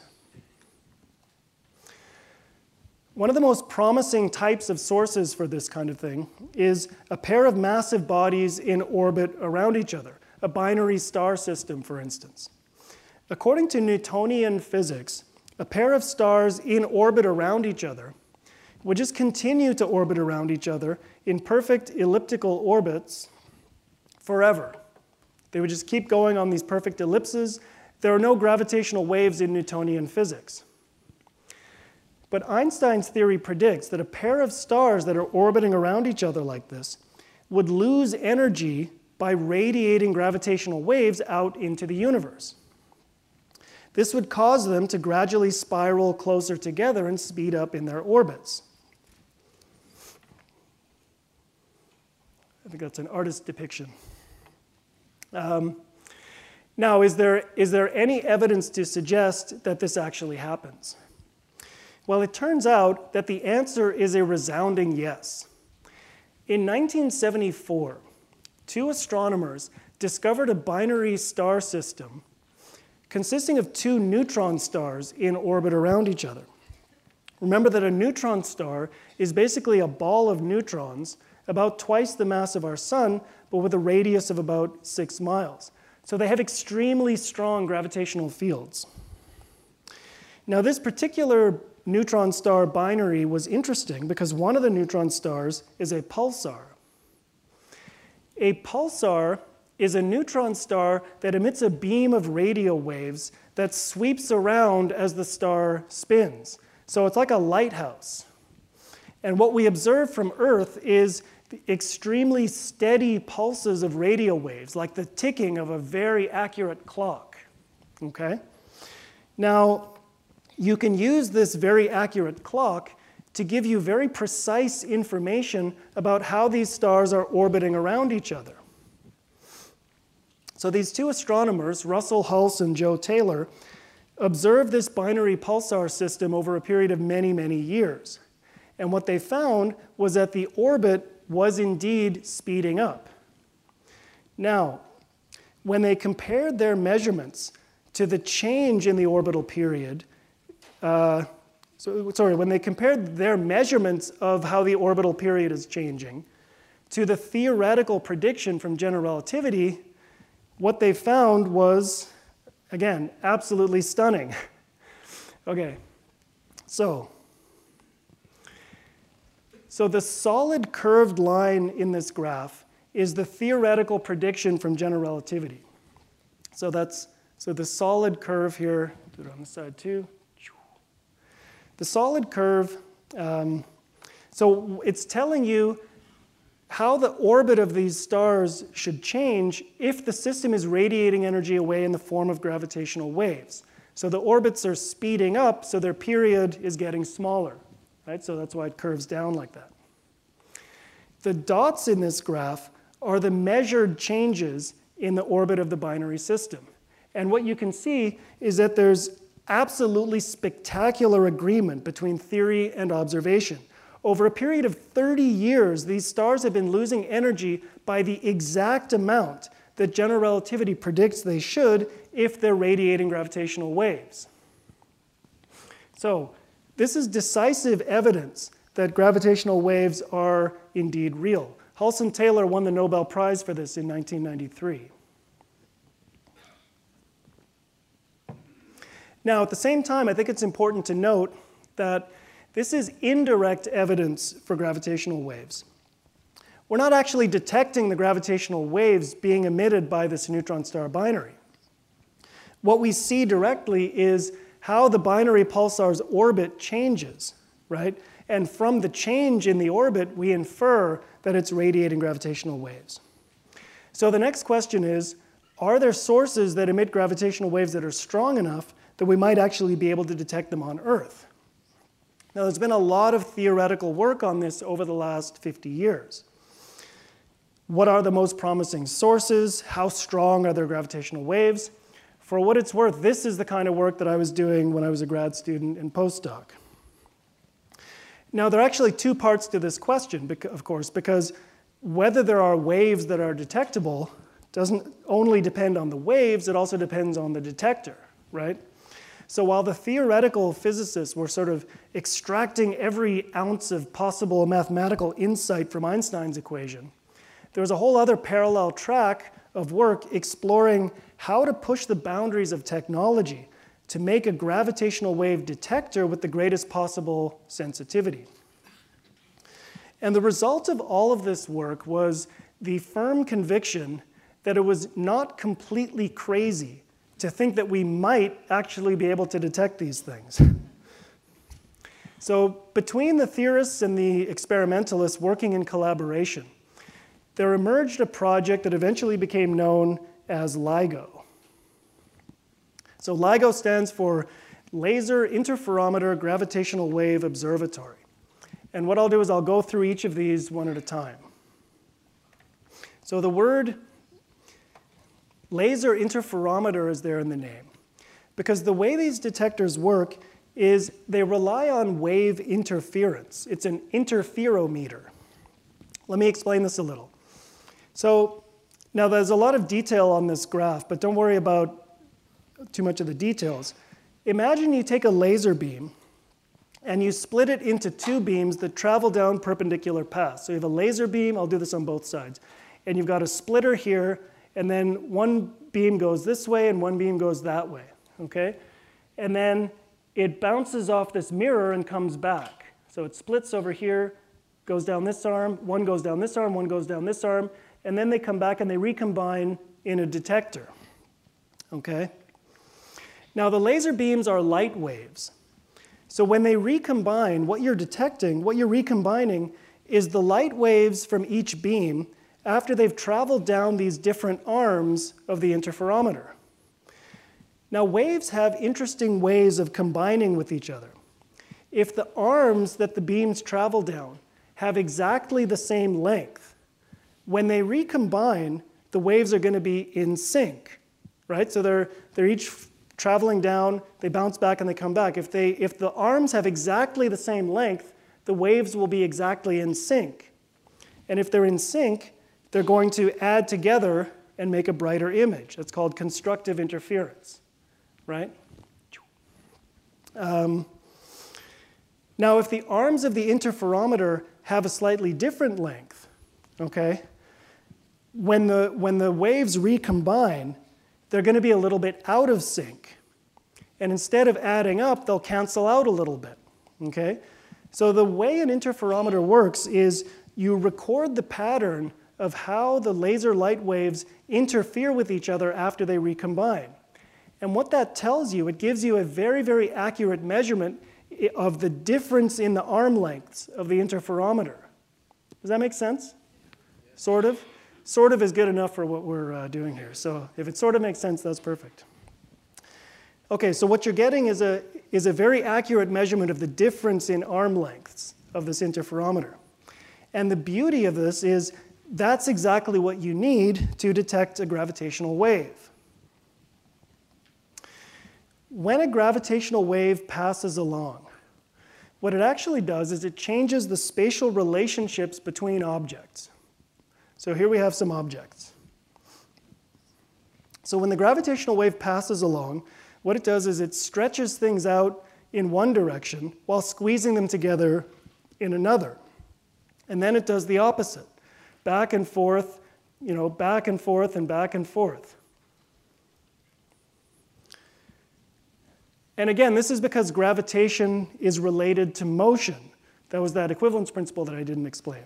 One of the most promising types of sources for this kind of thing is a pair of massive bodies in orbit around each other, a binary star system, for instance. According to Newtonian physics, a pair of stars in orbit around each other would just continue to orbit around each other in perfect elliptical orbits forever. They would just keep going on these perfect ellipses. There are no gravitational waves in Newtonian physics. But Einstein's theory predicts that a pair of stars that are orbiting around each other like this would lose energy by radiating gravitational waves out into the universe. This would cause them to gradually spiral closer together and speed up in their orbits. I think that's an artist's depiction. Now, is there any evidence to suggest that this actually happens? Well, it turns out that the answer is a resounding yes. In 1974, 2 astronomers discovered a binary star system consisting of 2 neutron stars in orbit around each other. Remember that a neutron star is basically a ball of neutrons about twice the mass of our sun, but with a radius of about 6 miles. So they have extremely strong gravitational fields. Now, this particular neutron star binary was interesting because one of the neutron stars is a pulsar. A pulsar is a neutron star that emits a beam of radio waves that sweeps around as the star spins. So it's like a lighthouse. And what we observe from Earth is the extremely steady pulses of radio waves, like the ticking of a very accurate clock. Okay? Now, you can use this very accurate clock to give you very precise information about how these stars are orbiting around each other. So these two astronomers, Russell Hulse and Joe Taylor, observed this binary pulsar system over a period of many, many years. And what they found was that the orbit was indeed speeding up. Now, when they compared their measurements to the change in the orbital period, when they compared their measurements of how the orbital period is changing to the theoretical prediction from general relativity, what they found was, again, absolutely stunning. Okay, so the solid curved line in this graph is the theoretical prediction from general relativity. So the solid curve here, do it on this side too. The solid curve, so it's telling you how the orbit of these stars should change if the system is radiating energy away in the form of gravitational waves. So the orbits are speeding up, so their period is getting smaller, right? So that's why it curves down like that. The dots in this graph are the measured changes in the orbit of the binary system. And what you can see is that there's absolutely spectacular agreement between theory and observation. Over a period of 30 years, these stars have been losing energy by the exact amount that general relativity predicts they should if they're radiating gravitational waves. So this is decisive evidence that gravitational waves are indeed real. Hulse and Taylor won the Nobel Prize for this in 1993. Now, at the same time, I think it's important to note that this is indirect evidence for gravitational waves. We're not actually detecting the gravitational waves being emitted by this neutron star binary. What we see directly is how the binary pulsar's orbit changes, right? And from the change in the orbit, we infer that it's radiating gravitational waves. So the next question is, are there sources that emit gravitational waves that are strong enough that we might actually be able to detect them on Earth? Now, there's been a lot of theoretical work on this over the last 50 years. What are the most promising sources? How strong are their gravitational waves? For what it's worth, this is the kind of work that I was doing when I was a grad student and postdoc. Now, there are actually two parts to this question, of course, because whether there are waves that are detectable doesn't only depend on the waves, it also depends on the detector, right? So while the theoretical physicists were sort of extracting every ounce of possible mathematical insight from Einstein's equation, there was a whole other parallel track of work exploring how to push the boundaries of technology to make a gravitational wave detector with the greatest possible sensitivity. And the result of all of this work was the firm conviction that it was not completely crazy to think that we might actually be able to detect these things. So between the theorists and the experimentalists working in collaboration, there emerged a project that eventually became known as LIGO. So LIGO stands for Laser Interferometer Gravitational Wave Observatory. And what I'll do is I'll go through each of these one at a time. So the word laser interferometer is there in the name, because the way these detectors work is they rely on wave interference. It's an interferometer. Let me explain this a little. So now there's a lot of detail on this graph, but don't worry about too much of the details. Imagine you take a laser beam and you split it into two beams that travel down perpendicular paths. So you have a laser beam, I'll do this on both sides, and you've got a splitter here, and then one beam goes this way and one beam goes that way, okay? And then it bounces off this mirror and comes back. So it splits over here, goes down this arm, one goes down this arm, one goes down this arm, and then they come back and they recombine in a detector, okay? Now the laser beams are light waves. So when they recombine, what you're detecting, what you're recombining is the light waves from each beam after they've traveled down these different arms of the interferometer. Now waves have interesting ways of combining with each other. If the arms that the beams travel down have exactly the same length, when they recombine, the waves are going to be in sync, right? So they're each traveling down, they bounce back and they come back. If the arms have exactly the same length, the waves will be exactly in sync. And if they're in sync, they're going to add together and make a brighter image. That's called constructive interference, right? Now, if the arms of the interferometer have a slightly different length, okay, when the waves recombine, they're going to be a little bit out of sync. And instead of adding up, they'll cancel out a little bit, okay? So the way an interferometer works is you record the pattern of how the laser light waves interfere with each other after they recombine. And what that tells you, it gives you a very, very accurate measurement of the difference in the arm lengths of the interferometer. Does that make sense? Sort of? Sort of is good enough for what we're doing here. So if it sort of makes sense, that's perfect. Okay, so what you're getting is a very accurate measurement of the difference in arm lengths of this interferometer. And the beauty of this is that's exactly what you need to detect a gravitational wave. When a gravitational wave passes along, what it actually does is it changes the spatial relationships between objects. So here we have some objects. So when the gravitational wave passes along, what it does is it stretches things out in one direction while squeezing them together in another. And then it does the opposite. Back and forth, back and forth and back and forth. And again, this is because gravitation is related to motion. That was that equivalence principle that I didn't explain.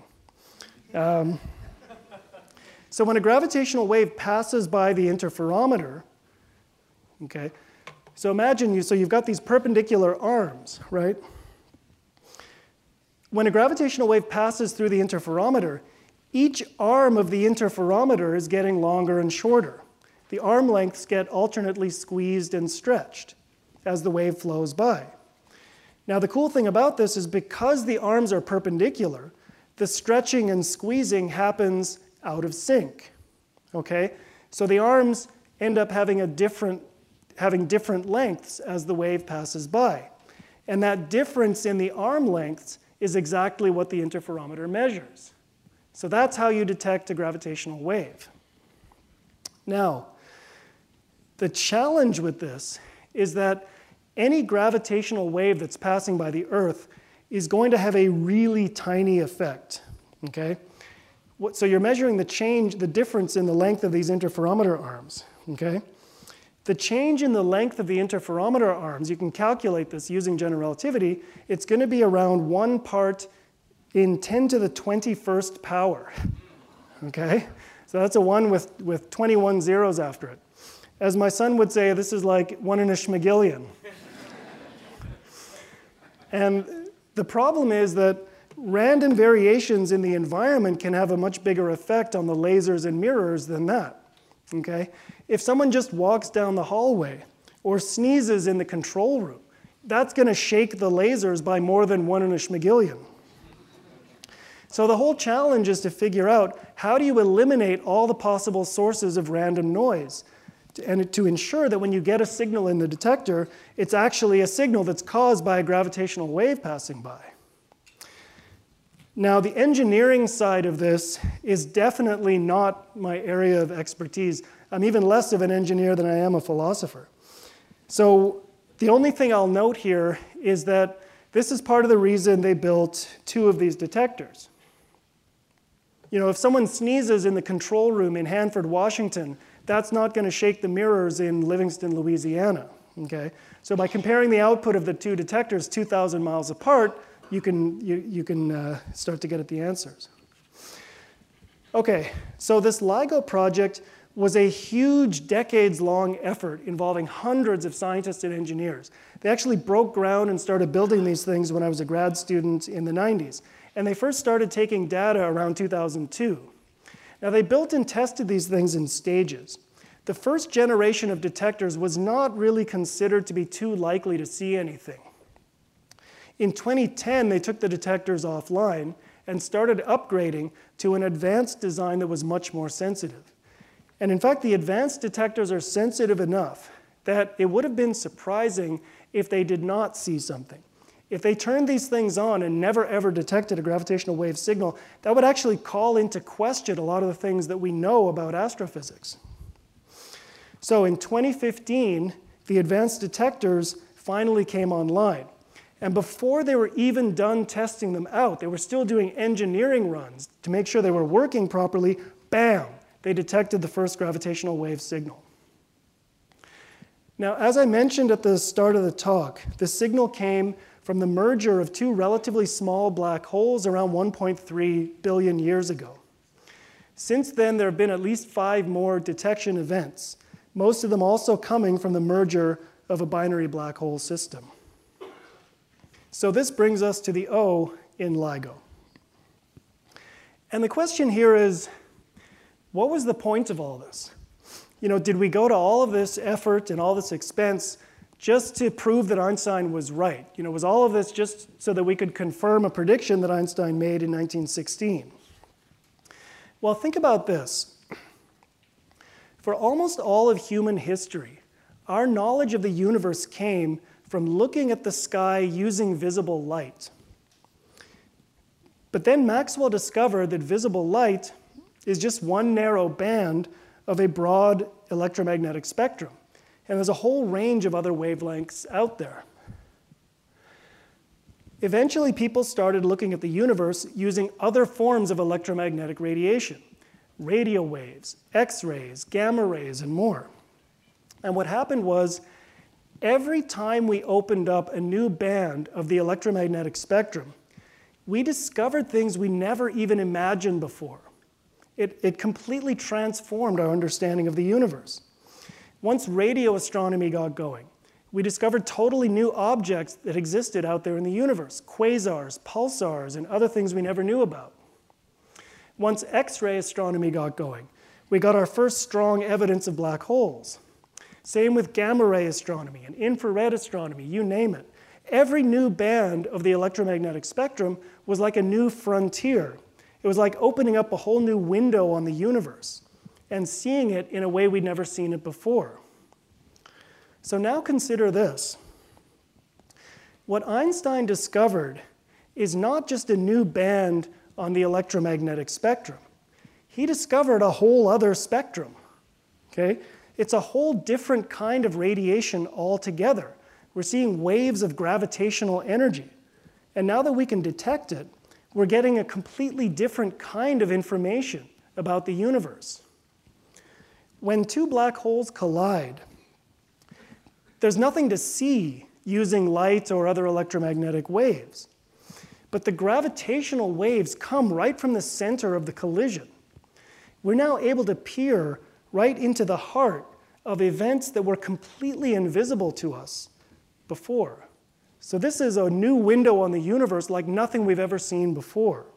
So when a gravitational wave passes by the interferometer, okay, so imagine you've got these perpendicular arms, right? When a gravitational wave passes through the interferometer, each arm of the interferometer is getting longer and shorter. The arm lengths get alternately squeezed and stretched as the wave flows by. Now the cool thing about this is because the arms are perpendicular, the stretching and squeezing happens out of sync, okay? So the arms end up having different lengths as the wave passes by. And that difference in the arm lengths is exactly what the interferometer measures. So that's how you detect a gravitational wave. Now, the challenge with this is that any gravitational wave that's passing by the Earth is going to have a really tiny effect, okay? So you're measuring the difference in the length of these interferometer arms, okay? The change in the length of the interferometer arms, you can calculate this using general relativity, it's going to be around 1 part in 10 to the 21st power, okay? So that's a 1 with 21 zeros after it. As my son would say, this is like 1 in a schmagillion. And the problem is that random variations in the environment can have a much bigger effect on the lasers and mirrors than that, okay? If someone just walks down the hallway or sneezes in the control room, that's going to shake the lasers by more than 1 in a schmagillion. So the whole challenge is to figure out how do you eliminate all the possible sources of random noise and to ensure that when you get a signal in the detector, it's actually a signal that's caused by a gravitational wave passing by. Now, the engineering side of this is definitely not my area of expertise. I'm even less of an engineer than I am a philosopher. So the only thing I'll note here is that This is part of the reason they built 2 of these detectors. You know, if someone sneezes in the control room in Hanford, Washington, that's not going to shake the mirrors in Livingston, Louisiana. Okay? So by comparing the output of the 2 detectors 2,000 miles apart, you can start to get at the answers. Okay, so this LIGO project was a huge decades-long effort involving hundreds of scientists and engineers. They actually broke ground and started building these things when I was a grad student in the 90s. And they first started taking data around 2002. Now they built and tested these things in stages. The first generation of detectors was not really considered to be too likely to see anything. In 2010, they took the detectors offline and started upgrading to an advanced design that was much more sensitive. And in fact, the advanced detectors are sensitive enough that it would have been surprising if they did not see something. If they turned these things on and never ever detected a gravitational wave signal, that would actually call into question a lot of the things that we know about astrophysics. So in 2015, the advanced detectors finally came online. And before they were even done testing them out, they were still doing engineering runs to make sure they were working properly. Bam! They detected the first gravitational wave signal. Now, as I mentioned at the start of the talk, the signal came from the merger of 2 relatively small black holes around 1.3 billion years ago. Since then, there have been at least 5 more detection events, most of them also coming from the merger of a binary black hole system. So this brings us to the O in LIGO. And the question here is, what was the point of all this? You know, did we go to all of this effort and all this expense just to prove that Einstein was right? You know, was all of this just so that we could confirm a prediction that Einstein made in 1916? Well, think about this. For almost all of human history, our knowledge of the universe came from looking at the sky using visible light. But then Maxwell discovered that visible light is just one narrow band of a broad electromagnetic spectrum. And there's a whole range of other wavelengths out there. Eventually, people started looking at the universe using other forms of electromagnetic radiation: radio waves, X-rays, gamma rays, and more. And what happened was, every time we opened up a new band of the electromagnetic spectrum, we discovered things we never even imagined before. It completely transformed our understanding of the universe. Once radio astronomy got going, we discovered totally new objects that existed out there in the universe: quasars, pulsars, and other things we never knew about. Once X-ray astronomy got going, we got our first strong evidence of black holes. Same with gamma ray astronomy and infrared astronomy, you name it. Every new band of the electromagnetic spectrum was like a new frontier. It was like opening up a whole new window on the universe and seeing it in a way we'd never seen it before. So now consider this. What Einstein discovered is not just a new band on the electromagnetic spectrum. He discovered a whole other spectrum. Okay? It's a whole different kind of radiation altogether. We're seeing waves of gravitational energy. And now that we can detect it, we're getting a completely different kind of information about the universe. When 2 black holes collide, there's nothing to see using light or other electromagnetic waves. But the gravitational waves come right from the center of the collision. We're now able to peer right into the heart of events that were completely invisible to us before. So this is a new window on the universe like nothing we've ever seen before.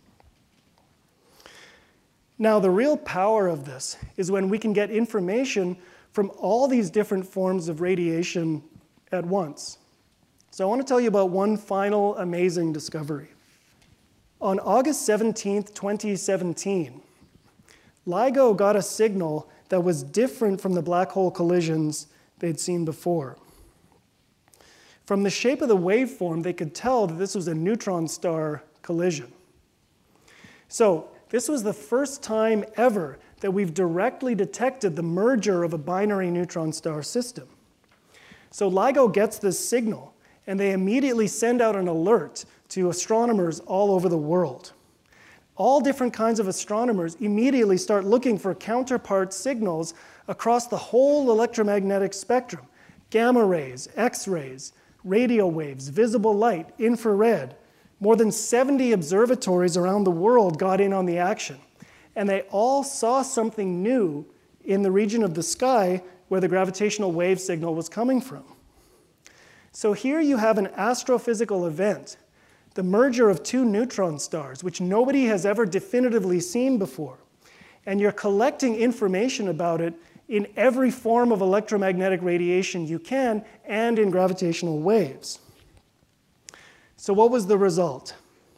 Now, the real power of this is when we can get information from all these different forms of radiation at once. So I want to tell you about one final amazing discovery. On August 17th, 2017, LIGO got a signal that was different from the black hole collisions they'd seen before. From the shape of the waveform, they could tell that this was a neutron star collision. So this was the first time ever that we've directly detected the merger of a binary neutron star system. So LIGO gets this signal, and they immediately send out an alert to astronomers all over the world. All different kinds of astronomers immediately start looking for counterpart signals across the whole electromagnetic spectrum: gamma rays, X-rays, radio waves, visible light, infrared. More than 70 observatories around the world got in on the action, and they all saw something new in the region of the sky where the gravitational wave signal was coming from. So here you have an astrophysical event, the merger of two neutron stars, which nobody has ever definitively seen before. And you're collecting information about it in every form of electromagnetic radiation you can, and in gravitational waves. So what was the result?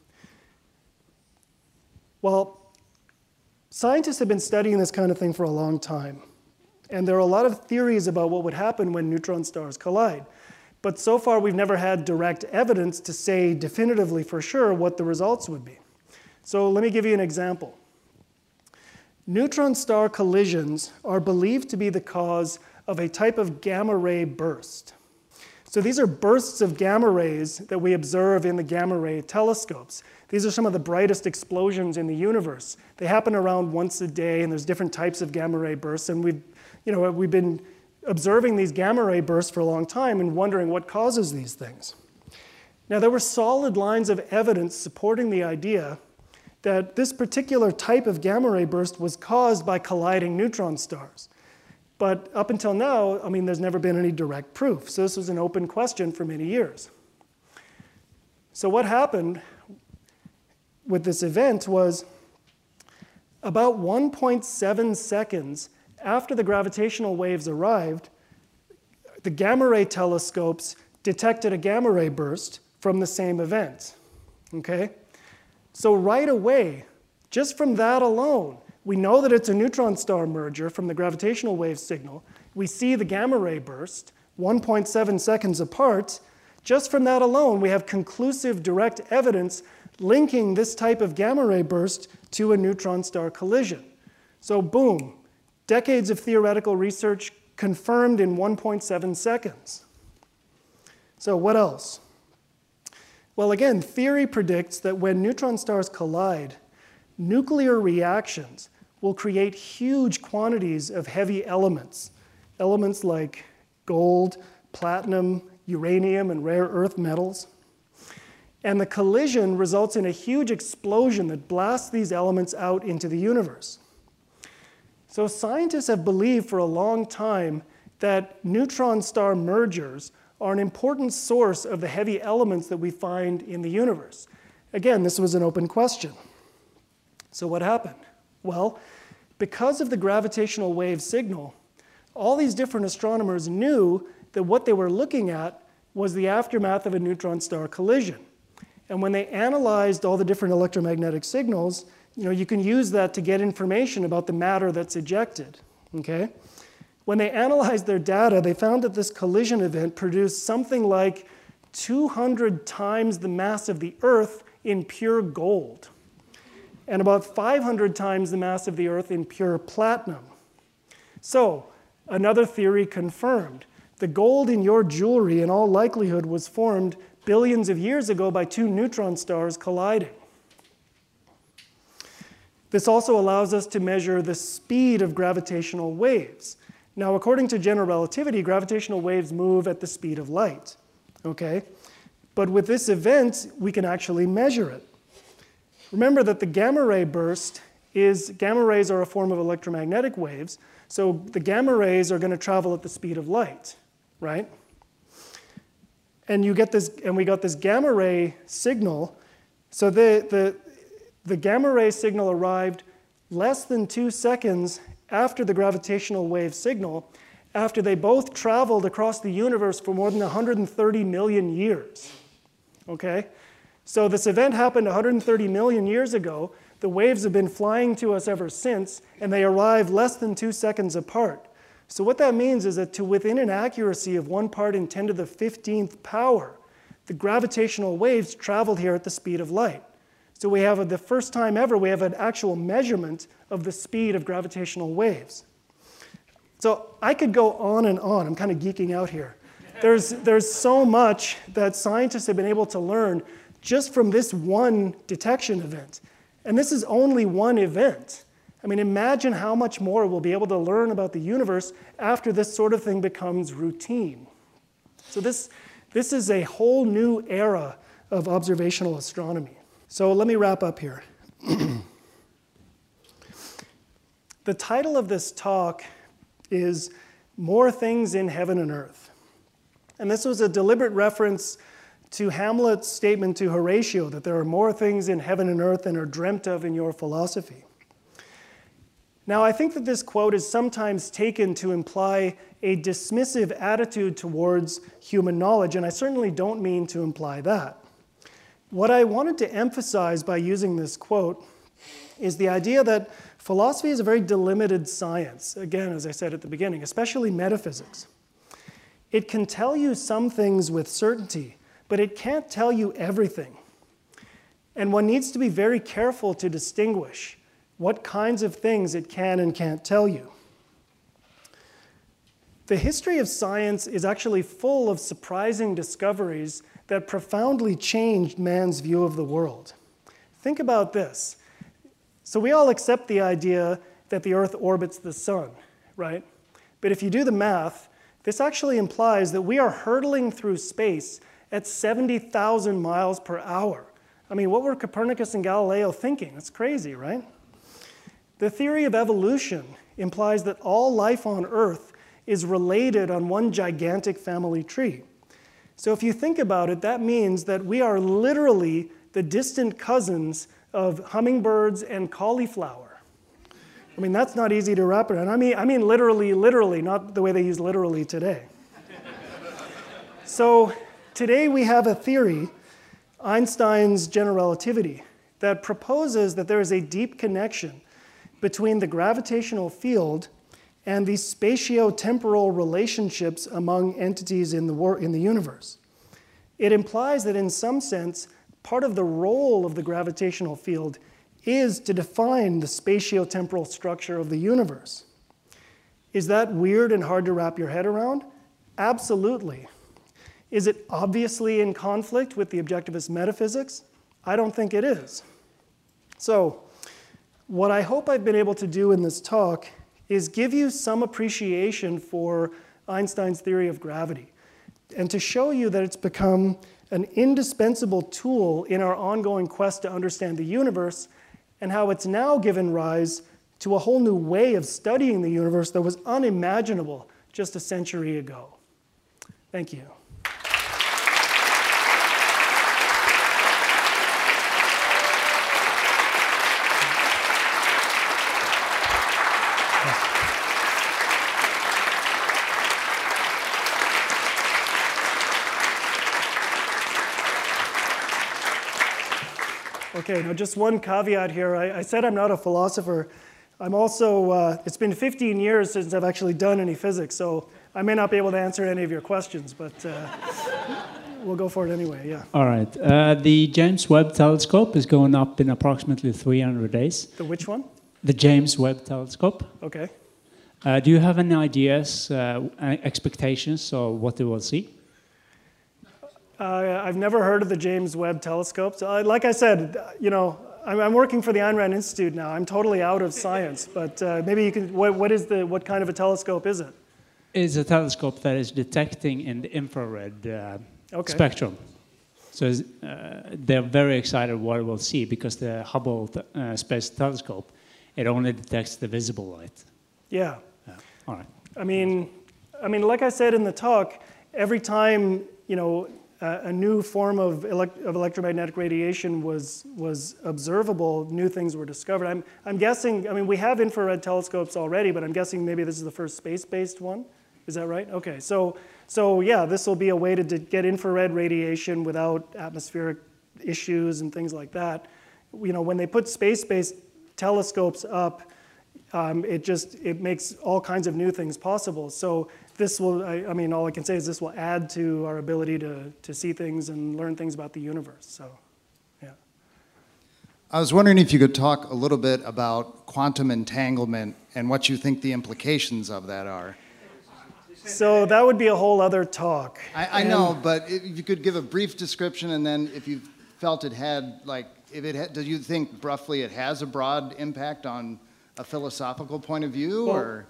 Well, scientists have been studying this kind of thing for a long time. And there are a lot of theories about what would happen when neutron stars collide. But so far, we've never had direct evidence to say definitively for sure what the results would be. So let me give you an example. Neutron star collisions are believed to be the cause of a type of gamma ray burst. So these are bursts of gamma rays that we observe in the gamma ray telescopes. These are some of the brightest explosions in the universe. They happen around once a day, and there's different types of gamma ray bursts. And we've been observing these gamma ray bursts for a long time and wondering what causes these things. Now, there were solid lines of evidence supporting the idea that this particular type of gamma ray burst was caused by colliding neutron stars. But up until now, there's never been any direct proof. So this was an open question for many years. So what happened with this event was about 1.7 seconds after the gravitational waves arrived, the gamma ray telescopes detected a gamma ray burst from the same event. Okay? So right away, just from that alone, we know that it's a neutron star merger from the gravitational wave signal. We see the gamma ray burst 1.7 seconds apart. Just from that alone, we have conclusive direct evidence linking this type of gamma ray burst to a neutron star collision. So boom, decades of theoretical research confirmed in 1.7 seconds. So what else? Well, again, theory predicts that when neutron stars collide, nuclear reactions will create huge quantities of heavy elements. Elements like gold, platinum, uranium, and rare earth metals. And the collision results in a huge explosion that blasts these elements out into the universe. So scientists have believed for a long time that neutron star mergers are an important source of the heavy elements that we find in the universe. Again, this was an open question. So what happened? Well, because of the gravitational wave signal, all these different astronomers knew that what they were looking at was the aftermath of a neutron star collision. And when they analyzed all the different electromagnetic signals, you can use that to get information about the matter that's ejected. Okay? When they analyzed their data, they found that this collision event produced something like 200 times the mass of the Earth in pure gold, and about 500 times the mass of the Earth in pure platinum. So, another theory confirmed. The gold in your jewelry, in all likelihood, was formed billions of years ago by two neutron stars colliding. This also allows us to measure the speed of gravitational waves. Now, according to general relativity, gravitational waves move at the speed of light. Okay? But with this event, we can actually measure it. Remember that the gamma ray burst gamma rays are a form of electromagnetic waves, so the gamma rays are going to travel at the speed of light, right? And we got this gamma ray signal. So the gamma ray signal arrived less than 2 seconds after the gravitational wave signal, after they both traveled across the universe for more than 130 million years. Okay? So this event happened 130 million years ago. The waves have been flying to us ever since, and they arrived less than 2 seconds apart. So what that means is that to within an accuracy of 1 part in 10 to the 15th power, the gravitational waves traveled here at the speed of light. So we have, the first time ever, we have an actual measurement of the speed of gravitational waves. So I could go on and on. I'm kind of geeking out here. There's so much that scientists have been able to learn just from this one detection event. And this is only one event. I mean, imagine how much more we'll be able to learn about the universe after this sort of thing becomes routine. So this is a whole new era of observational astronomy. So let me wrap up here. The title of this talk is More Things in Heaven and Earth. And this was a deliberate reference to Hamlet's statement to Horatio that there are more things in heaven and earth than are dreamt of in your philosophy. Now, I think that this quote is sometimes taken to imply a dismissive attitude towards human knowledge, and I certainly don't mean to imply that. What I wanted to emphasize by using this quote is the idea that philosophy is a very delimited science, again, as I said at the beginning, especially metaphysics. It can tell you some things with certainty, but it can't tell you everything. And one needs to be very careful to distinguish what kinds of things it can and can't tell you. The history of science is actually full of surprising discoveries that profoundly changed man's view of the world. Think about this. So we all accept the idea that the Earth orbits the sun, right? But if you do the math, this actually implies that we are hurtling through space at 70,000 miles per hour. I mean, what were Copernicus and Galileo thinking? That's crazy, right? The theory of evolution implies that all life on Earth is related on one gigantic family tree. So if you think about it, that means that we are literally the distant cousins of hummingbirds and cauliflower. I mean, that's not easy to wrap around. I mean literally, not the way they use literally today. So today we have a theory, Einstein's general relativity, that proposes that there is a deep connection between the gravitational field and the spatio-temporal relationships among entities in the universe. It implies that in some sense, part of the role of the gravitational field is to define the spatio-temporal structure of the universe. Is that weird and hard to wrap your head around? Absolutely. Is it obviously in conflict with the objectivist metaphysics? I don't think it is. So, what I hope I've been able to do in this talk is give you some appreciation for Einstein's theory of gravity, and to show you that it's become an indispensable tool in our ongoing quest to understand the universe, and how it's now given rise to a whole new way of studying the universe that was unimaginable just a century ago. Thank you. Okay, now just one caveat here. I said I'm not a philosopher. I'm also, it's been 15 years since I've actually done any physics, so I may not be able to answer any of your questions, but we'll go for it anyway, yeah. All right. The James Webb Telescope is going up in approximately 300 days. The which one? The James Webb Telescope. Okay. Do you have any ideas, expectations of what we will see? I've never heard of the James Webb Telescope. So, like I said, you know, I'm working for the Ayn Rand Institute now. I'm totally out of science, but maybe you can. What kind of a telescope is it? It's a telescope that is detecting in the infrared spectrum. So they're very excited what we'll see because the Hubble Space Telescope, it only detects the visible light. Yeah. All right. I mean, like I said in the talk, every time a new form of electromagnetic radiation was observable, new things were discovered. I'm guessing, I mean, we have infrared telescopes already, but I'm guessing maybe this is the first space-based one. Is that right? Okay, so yeah, this will be a way to get infrared radiation without atmospheric issues and things like that. You know, when they put space-based telescopes up, it makes all kinds of new things possible. So this will, I mean, all I can say is this will add to our ability to see things and learn things about the universe. So, yeah. I was wondering if you could talk a little bit about quantum entanglement and what you think the implications of that are. So that would be a whole other talk. I know, but if you could give a brief description, and then if you felt it had, like, do you think roughly it has a broad impact on a philosophical point of view, or?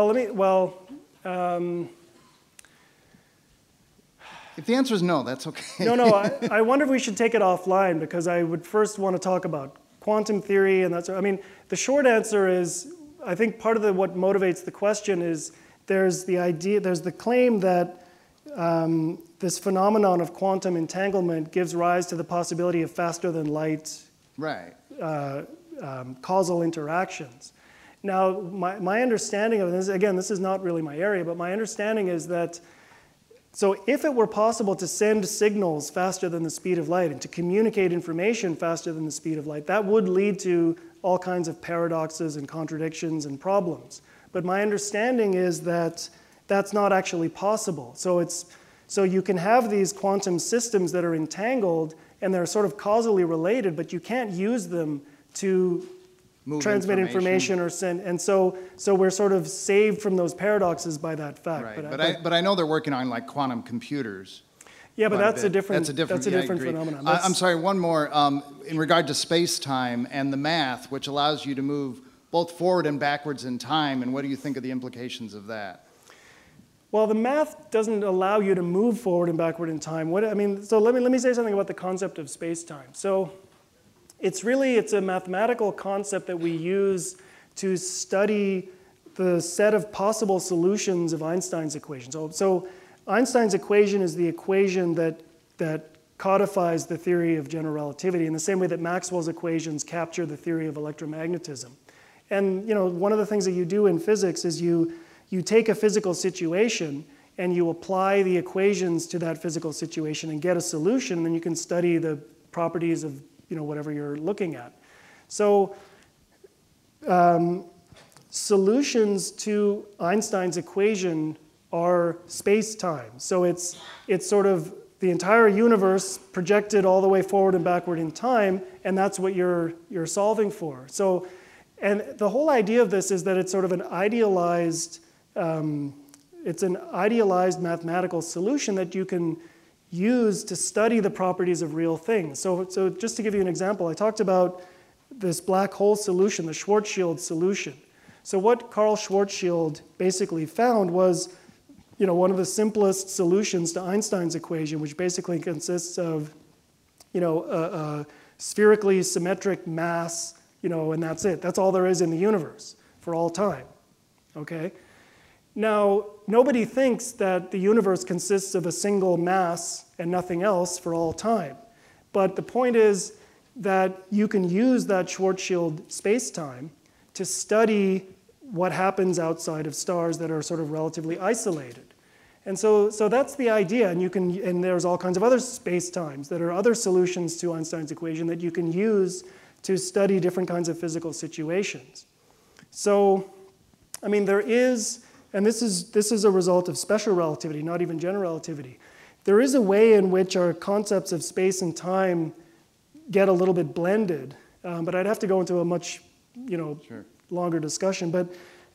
If the answer is no, that's okay. No, I wonder if we should take it offline, because I would first want to talk about quantum theory, and the short answer is, I think part of what motivates the question is there's the claim that this phenomenon of quantum entanglement gives rise to the possibility of faster than light causal interactions. Now, my understanding of this, again, this is not really my area, but my understanding is that, so if it were possible to send signals faster than the speed of light and to communicate information faster than the speed of light, that would lead to all kinds of paradoxes and contradictions and problems. But my understanding is that that's not actually possible. So you can have these quantum systems that are entangled and they're sort of causally related, but you can't use them to transmit information or send, and so we're sort of saved from those paradoxes by that fact. Right. But I know they're working on like quantum computers. Yeah, but that's a different phenomenon. I'm sorry, one more. In regard to space-time and the math, which allows you to move both forward and backwards in time, and what do you think of the implications of that? Well, the math doesn't allow you to move forward and backward in time. So let me say something about the concept of space-time. So it's a mathematical concept that we use to study the set of possible solutions of Einstein's equation. So Einstein's equation is the equation that codifies the theory of general relativity in the same way that Maxwell's equations capture the theory of electromagnetism. And one of the things that you do in physics is you take a physical situation and you apply the equations to that physical situation and get a solution, and then you can study the properties of whatever you're looking at. So solutions to Einstein's equation are space-time. So it's sort of the entire universe projected all the way forward and backward in time, and that's what you're solving for. So, and the whole idea of this is that it's sort of an idealized mathematical solution that you can use to study the properties of real things. So just to give you an example, I talked about this black hole solution, the Schwarzschild solution. So what Karl Schwarzschild basically found was, one of the simplest solutions to Einstein's equation, which basically consists of, a spherically symmetric mass, and that's it. That's all there is in the universe for all time, okay? Now, nobody thinks that the universe consists of a single mass and nothing else for all time. But the point is that you can use that Schwarzschild space-time to study what happens outside of stars that are sort of relatively isolated. And so that's the idea, and there's all kinds of other space-times that are other solutions to Einstein's equation that you can use to study different kinds of physical situations. So, there is, and this is a result of special relativity, not even general relativity. There is a way in which our concepts of space and time get a little bit blended, but I'd have to go into a much, longer discussion. But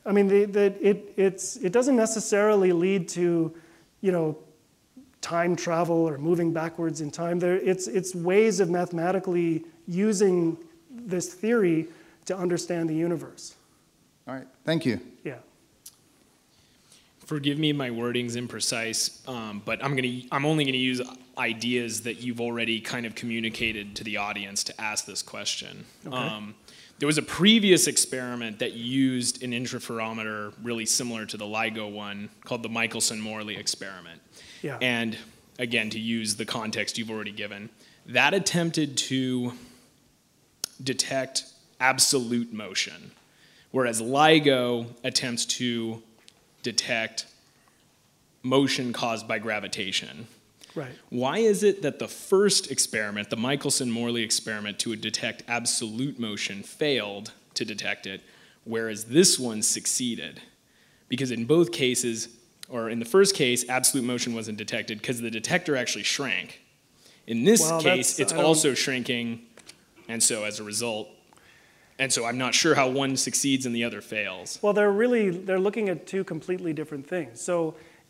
it doesn't necessarily lead to, time travel or moving backwards in time. It's ways of mathematically using this theory to understand the universe. All right, thank you. Yeah. Forgive me, my wording's imprecise, but I'm only gonna use ideas that you've already kind of communicated to the audience to ask this question. Okay. There was a previous experiment that used an interferometer really similar to the LIGO one called the Michelson-Morley experiment. Yeah. And again, to use the context you've already given, that attempted to detect absolute motion, whereas LIGO attempts to detect motion caused by gravitation. Right. Why is it that the first experiment, the Michelson-Morley experiment to detect absolute motion, failed to detect it, whereas this one succeeded? Because in both cases, or in the first case, absolute motion wasn't detected because the detector actually shrank. In this case, it's also shrinking, and so as a result, and so I'm not sure how one succeeds and the other fails. Well, they're looking at two completely different things. So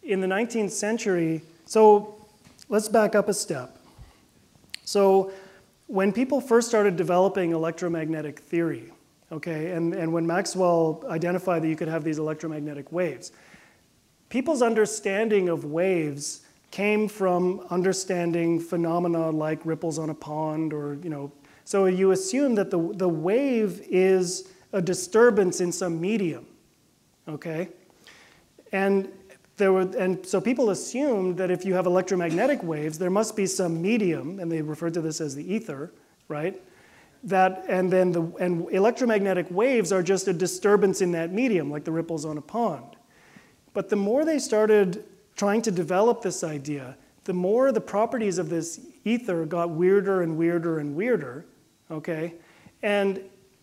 in the 19th century, so let's back up a step. So when people first started developing electromagnetic theory, okay, and when Maxwell identified that you could have these electromagnetic waves, people's understanding of waves came from understanding phenomena like ripples on a pond, or, so you assume that the wave is a disturbance in some medium, okay? And so people assumed that if you have electromagnetic waves, there must be some medium, and they referred to this as the ether, right? And electromagnetic waves are just a disturbance in that medium, like the ripples on a pond. But the more they started trying to develop this idea, the more the properties of this ether got weirder and weirder and weirder, okay? And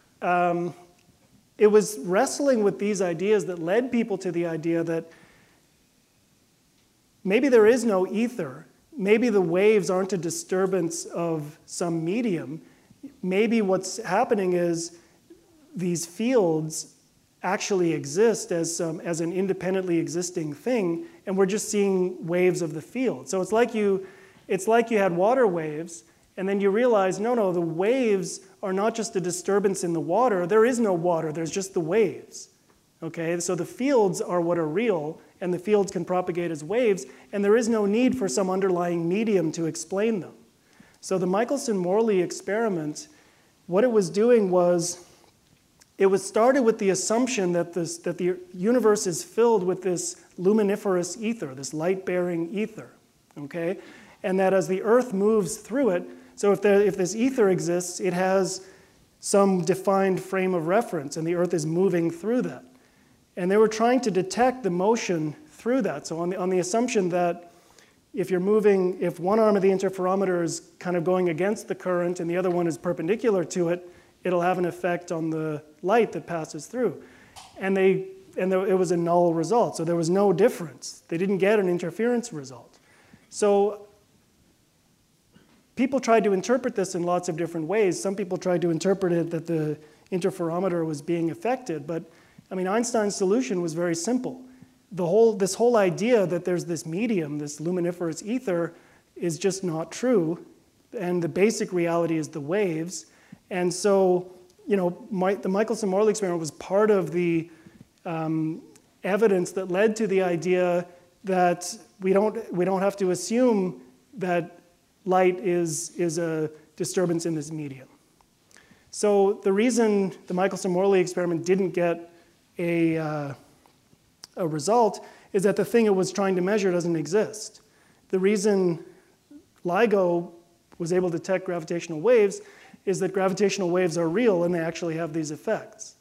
it was wrestling with these ideas that led people to the idea that maybe there is no ether. Maybe the waves aren't a disturbance of some medium. Maybe what's happening is these fields actually exist as an independently existing thing, and we're just seeing waves of the field. So it's like you had water waves, and then you realize, no, the waves are not just a disturbance in the water. There is no water, there's just the waves. Okay, so the fields are what are real, and the fields can propagate as waves, and there is no need for some underlying medium to explain them. So the Michelson-Morley experiment, what it was doing was, it was started with the assumption that the universe is filled with this luminiferous ether, this light-bearing ether, okay? And that as the Earth moves through it, so if this ether exists, it has some defined frame of reference, and the Earth is moving through that. And they were trying to detect the motion through that. So on the assumption that if one arm of the interferometer is kind of going against the current and the other one is perpendicular to it, it'll have an effect on the light that passes through. And it was a null result, so there was no difference. They didn't get an interference result. So people tried to interpret this in lots of different ways. Some people tried to interpret it that the interferometer was being affected, but Einstein's solution was very simple. This whole idea that there's this medium, this luminiferous ether, is just not true, and the basic reality is the waves. And so, the Michelson-Morley experiment was part of the evidence that led to the idea that we don't have to assume that light is a disturbance in this medium. So the reason the Michelson-Morley experiment didn't get a result is that the thing it was trying to measure doesn't exist. The reason LIGO was able to detect gravitational waves is that gravitational waves are real and they actually have these effects.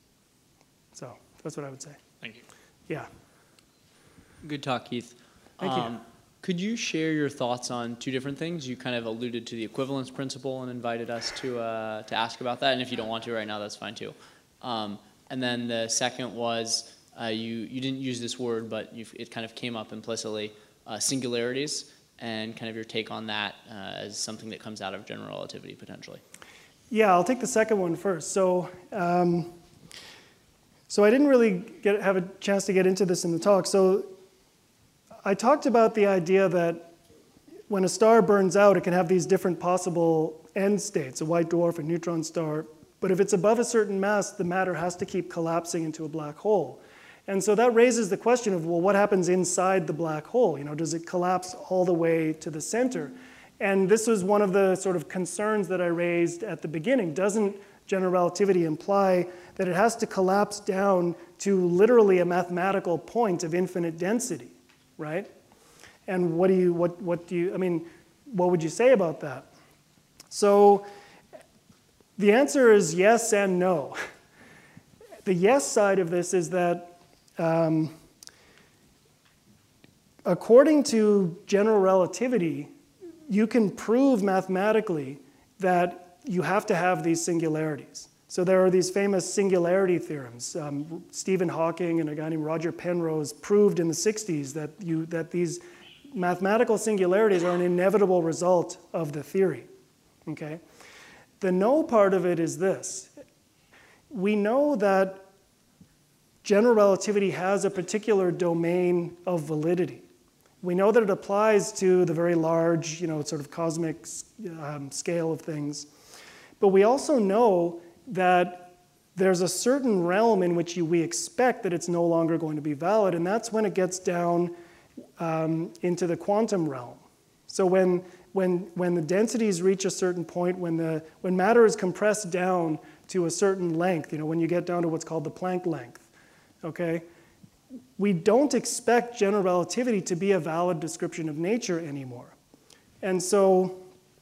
So that's what I would say. Thank you. Yeah. Good talk, Keith. Thank you. Could you share your thoughts on two different things? You kind of alluded to the equivalence principle and invited us to ask about that. And if you don't want to right now, that's fine too. And then the second was, you didn't use this word, but it kind of came up implicitly, singularities, and kind of your take on that as something that comes out of general relativity potentially. Yeah, I'll take the second one first. So I didn't really have a chance to get into this in the talk. So I talked about the idea that when a star burns out, it can have these different possible end states, a white dwarf, a neutron star. But if it's above a certain mass, the matter has to keep collapsing into a black hole. And so that raises the question of, well, what happens inside the black hole? Does it collapse all the way to the center? And this was one of the sort of concerns that I raised at the beginning. Doesn't general relativity imply that it has to collapse down to literally a mathematical point of infinite density, right? And what would you say about that? So the answer is yes and no. The yes side of this is that according to general relativity, you can prove mathematically that you have to have these singularities. So there are these famous singularity theorems. Stephen Hawking and a guy named Roger Penrose proved in the 60s that these mathematical singularities are an inevitable result of the theory. Okay? The no part of it is this. We know that general relativity has a particular domain of validity. We know that it applies to the very large, sort of cosmic scale of things. But we also know that there's a certain realm in which we expect that it's no longer going to be valid, and that's when it gets down into the quantum realm. So when the densities reach a certain point, when matter is compressed down to a certain length, when you get down to what's called the Planck length, okay, we don't expect general relativity to be a valid description of nature anymore. And so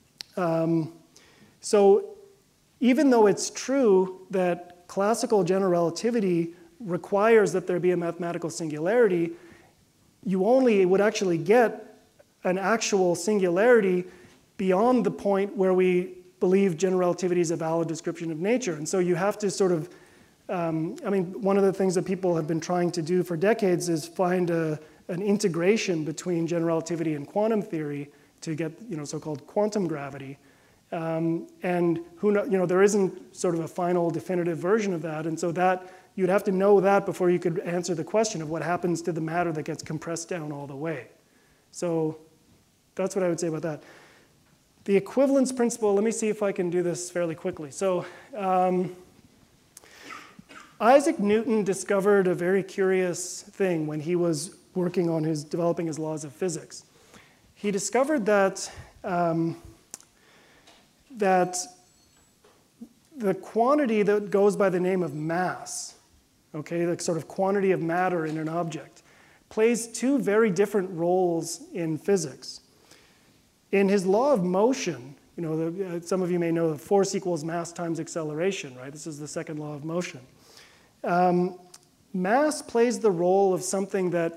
even though it's true that classical general relativity requires that there be a mathematical singularity, you only would actually get an actual singularity beyond the point where we believe general relativity is a valid description of nature. And so you have to sort of, one of the things that people have been trying to do for decades is find an integration between general relativity and quantum theory to get, so-called quantum gravity. And there isn't sort of a final definitive version of that. And so that you'd have to know that before you could answer the question of what happens to the matter that gets compressed down all the way. So that's what I would say about that. The equivalence principle, let me see if I can do this fairly quickly. So Isaac Newton discovered a very curious thing when he was working on developing his laws of physics. He discovered that that the quantity that goes by the name of mass, okay, the sort of quantity of matter in an object, plays two very different roles in physics. In his law of motion, some of you may know that force equals mass times acceleration, right? This is the second law of motion. Mass plays the role of something that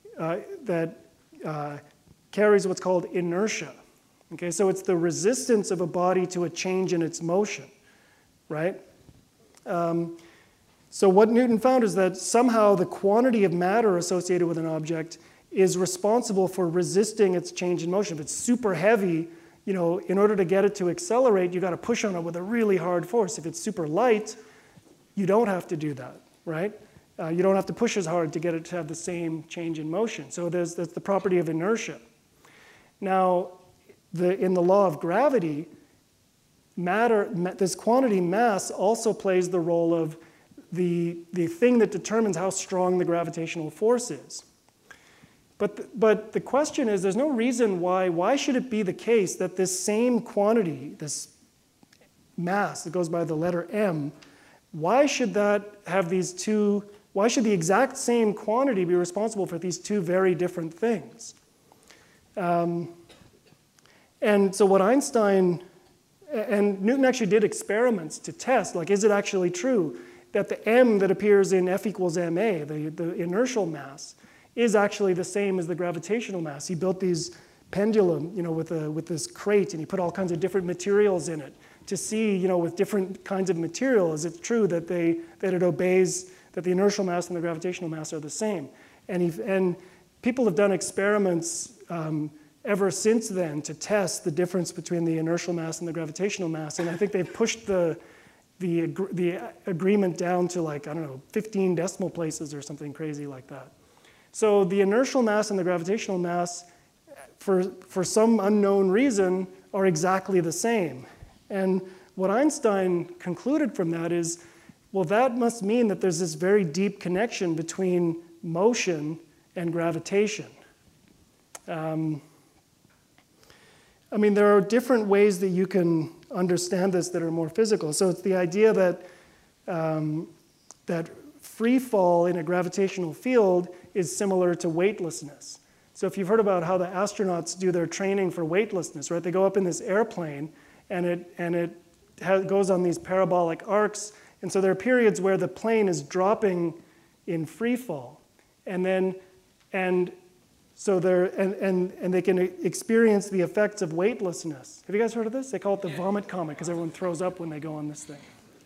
carries what's called inertia. Okay, so it's the resistance of a body to a change in its motion, right? So what Newton found is that somehow the quantity of matter associated with an object is responsible for resisting its change in motion. If it's super heavy, in order to get it to accelerate, you've got to push on it with a really hard force. If it's super light, you don't have to do that, right? You don't have to push as hard to get it to have the same change in motion. So that's the property of inertia. Now, in the law of gravity, this quantity mass also plays the role of the thing that determines how strong the gravitational force is. But the question is, there's no reason why should it be the case that this same quantity, this mass that goes by the letter m, why should the exact same quantity be responsible for these two very different things? And so what Einstein, and Newton actually did experiments to test, is it actually true that the m that appears in F equals ma, the inertial mass, is actually the same as the gravitational mass? He built these pendulum, with this crate, and he put all kinds of different materials in it to see, with different kinds of material, is it true that it obeys, that the inertial mass and the gravitational mass are the same? And people have done experiments ever since then to test the difference between the inertial mass and the gravitational mass. And I think they've pushed the agreement down to 15 decimal places or something crazy like that. So the inertial mass and the gravitational mass, for some unknown reason, are exactly the same. And what Einstein concluded from that is, well, that must mean that there's this very deep connection between motion and gravitation. There are different ways that you can understand this that are more physical. So it's the idea that free fall in a gravitational field is similar to weightlessness. So if you've heard about how the astronauts do their training for weightlessness, right? They go up in this airplane, and it goes on these parabolic arcs, and so there are periods where the plane is dropping in free fall, and they can experience the effects of weightlessness. Have you guys heard of this? They call it the vomit comet because everyone throws up when they go on this thing.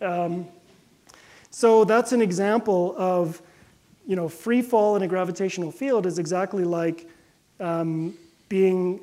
So that's an example of, free fall in a gravitational field is exactly like being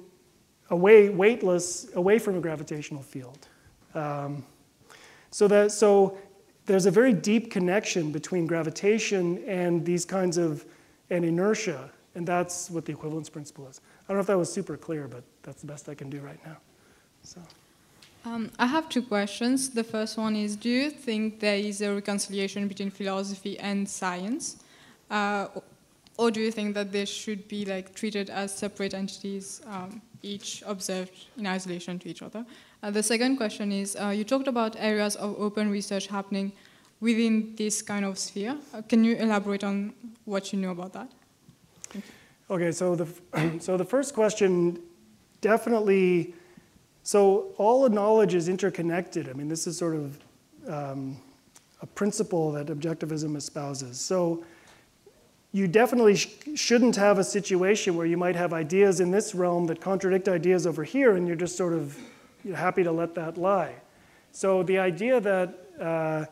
weightless away from a gravitational field. So there's a very deep connection between gravitation and these kinds of, and inertia, and that's what the equivalence principle is. I don't know if that was super clear, but that's the best I can do right now. So. I have two questions. The first one is, do you think there is a reconciliation between philosophy and science? Or do you think that they should be like treated as separate entities, each observed in isolation to each other? The second question is, you talked about areas of open research happening within this kind of sphere. Can you elaborate on what you know about that? Okay, so the first question, definitely, so all knowledge is interconnected. I mean, this is sort of a principle that objectivism espouses. So you definitely shouldn't have a situation where you might have ideas in this realm that contradict ideas over here, and you're just sort of happy to let that lie. So the idea that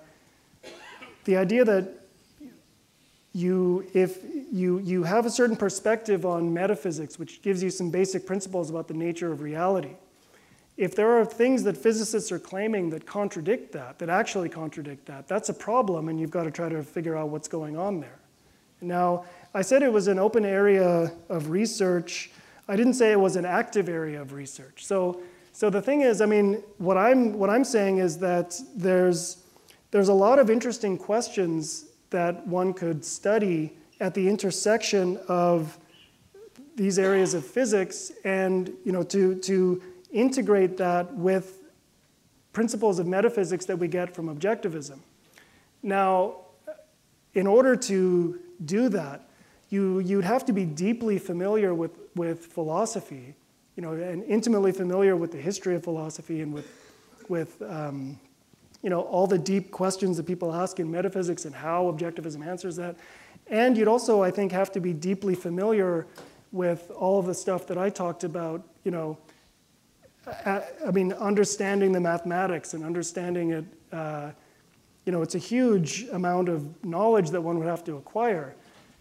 if you have a certain perspective on metaphysics, which gives you some basic principles about the nature of reality, if there are things that physicists are claiming that contradict that, that actually contradict that, that's a problem, and you've got to try to figure out what's going on there. Now, I said it was an open area of research. I didn't say it was an active area of research. So the thing is, I mean, what I'm saying is that there's a lot of interesting questions that one could study at the intersection of these areas of physics, and to integrate that with principles of metaphysics that we get from objectivism. Now, in order to do that, you'd have to be deeply familiar with philosophy, and intimately familiar with the history of philosophy and with all the deep questions that people ask in metaphysics and how objectivism answers that. And you'd also, I think, have to be deeply familiar with all of the stuff that I talked about, understanding the mathematics and understanding it, it's a huge amount of knowledge that one would have to acquire.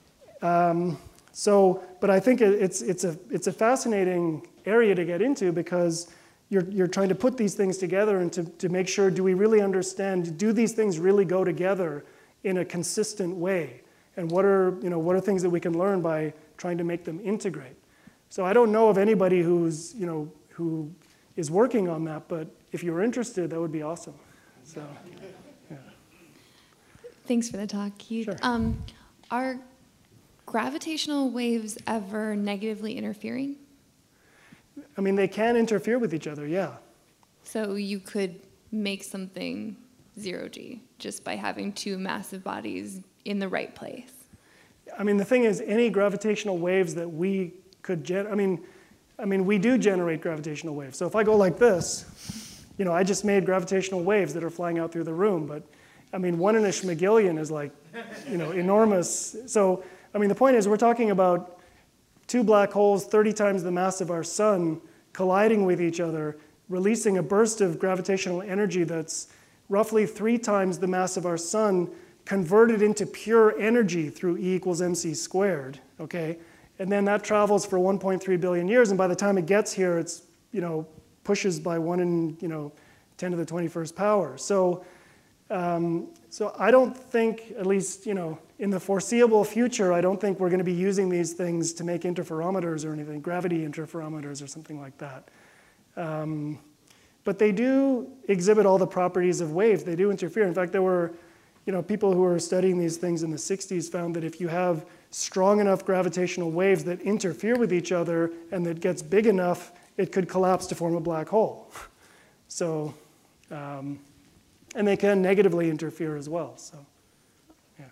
But I think it's a fascinating area to get into, because you're trying to put these things together and to make sure, do we really understand, do these things really go together in a consistent way? And what are things that we can learn by trying to make them integrate? So I don't know of anybody who is working on that, but if you're interested, that would be awesome. So, yeah. Thanks for the talk, Keith. Sure. Are gravitational waves ever negatively interfering? I mean, they can interfere with each other, yeah. So you could make something 0G just by having two massive bodies in the right place. I mean, the thing is, any gravitational waves that we could we do generate gravitational waves. So if I go like this, I just made gravitational waves that are flying out through the room, but 1 in a schmegillion is like, enormous. So, the point is, we're talking about two black holes 30 times the mass of our sun colliding with each other, releasing a burst of gravitational energy that's roughly 3 times the mass of our sun, converted into pure energy through E equals mc squared, okay? And then that travels for 1.3 billion years, and by the time it gets here, it's, pushes by 1 in, 10 to the 21st power. So I don't think, at least, in the foreseeable future, I don't think we're going to be using these things to make interferometers or anything, gravity interferometers or something like that. But they do exhibit all the properties of waves. They do interfere. In fact, there were people who were studying these things in the 60s found that if you have strong enough gravitational waves that interfere with each other and that gets big enough, it could collapse to form a black hole. So, and they can negatively interfere as well. So, yeah.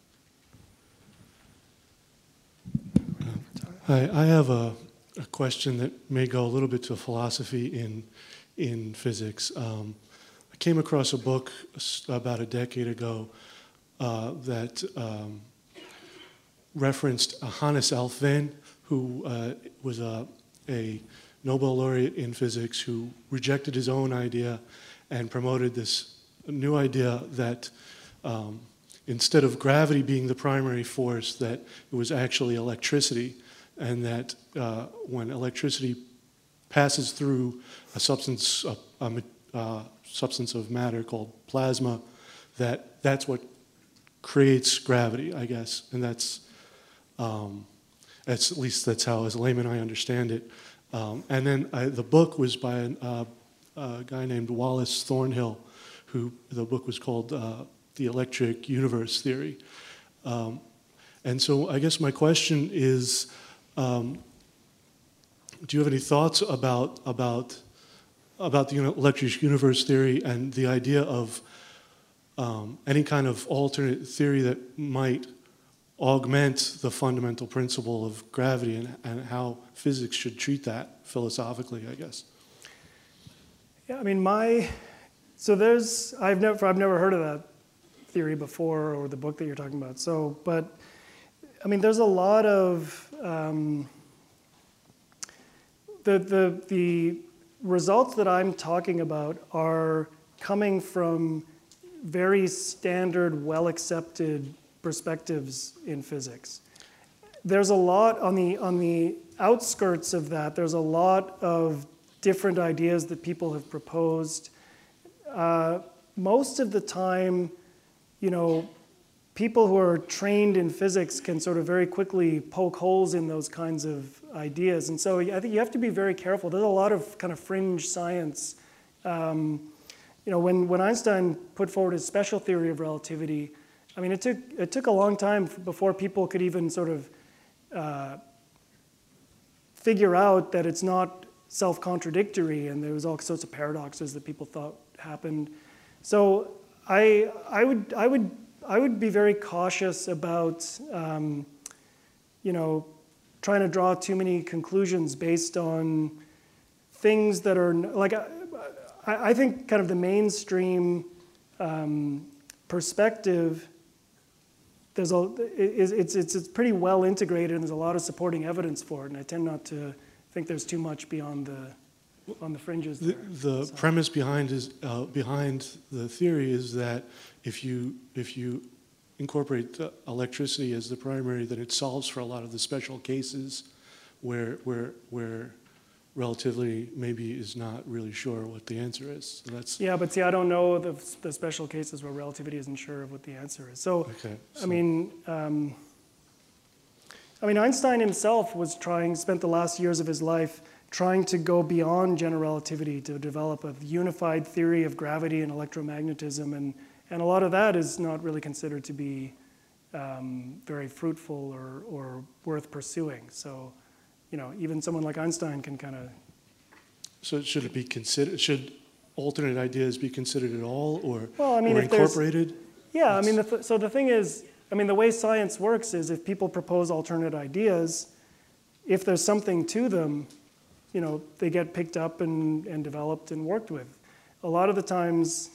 Hi, I have a question that may go a little bit to philosophy in physics. I came across a book about a decade ago that referenced Hannes Alfvén, who was a Nobel laureate in physics who rejected his own idea and promoted this new idea that instead of gravity being the primary force, that it was actually electricity, and that when electricity passes through a substance of matter called plasma, that's what creates gravity, I guess, and that's at least that's how, as a layman, I understand it. And then the book was by a guy named Wallace Thornhill, the book was called The Electric Universe Theory. And so I guess my question is, do you have any thoughts about the electric universe theory and the idea of any kind of alternate theory that might augment the fundamental principle of gravity and how physics should treat that philosophically, I guess? Yeah, I mean, I've never heard of that theory before, or the book that you're talking about. So, but I mean, there's a lot of the results that I'm talking about are coming from very standard, well-accepted perspectives in physics. There's a lot on the outskirts of that. There's a lot of different ideas that people have proposed. Most of the time, people who are trained in physics can sort of very quickly poke holes in those kinds of ideas. And so I think you have to be very careful. There's a lot of kind of fringe science. When Einstein put forward his special theory of relativity, I mean, it took a long time before people could even sort of figure out that it's not self-contradictory, and there was all sorts of paradoxes that people thought happened. So I would be very cautious about trying to draw too many conclusions based on things that are like I think kind of the mainstream perspective. It's pretty well integrated, and there's a lot of supporting evidence for it. And I tend not to think there's too much beyond on the fringes. The premise behind the theory is that if you incorporate electricity as the primary, then it solves for a lot of the special cases where relativity maybe is not really sure what the answer is. So that's but see, I don't know the special cases where relativity isn't sure of what the answer is. So, okay, I mean, Einstein himself spent the last years of his life trying to go beyond general relativity to develop a unified theory of gravity and electromagnetism, and a lot of that is not really considered to be very fruitful or worth pursuing. So, even someone like Einstein can kind of. So should it be considered? Should alternate ideas be considered at all, or if incorporated? Yeah, I mean, so the thing is, the way science works is if people propose alternate ideas, if there's something to them, they get picked up and developed and worked with. A lot of the times,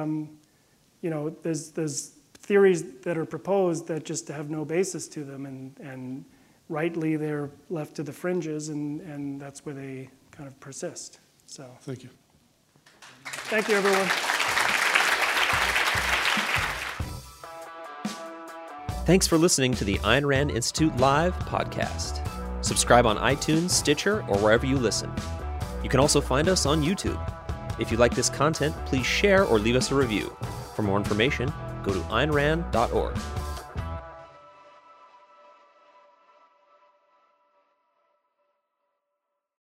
there's theories that are proposed that just have no basis to them, and rightly they're left to the fringes, and that's where they kind of persist. So thank you. Thank you, everyone. Thanks for listening to the Ayn Rand Institute Live podcast. Subscribe on iTunes, Stitcher, or wherever you listen. You can also find us on YouTube. If you like this content, please share or leave us a review. For more information, go to AynRand.org.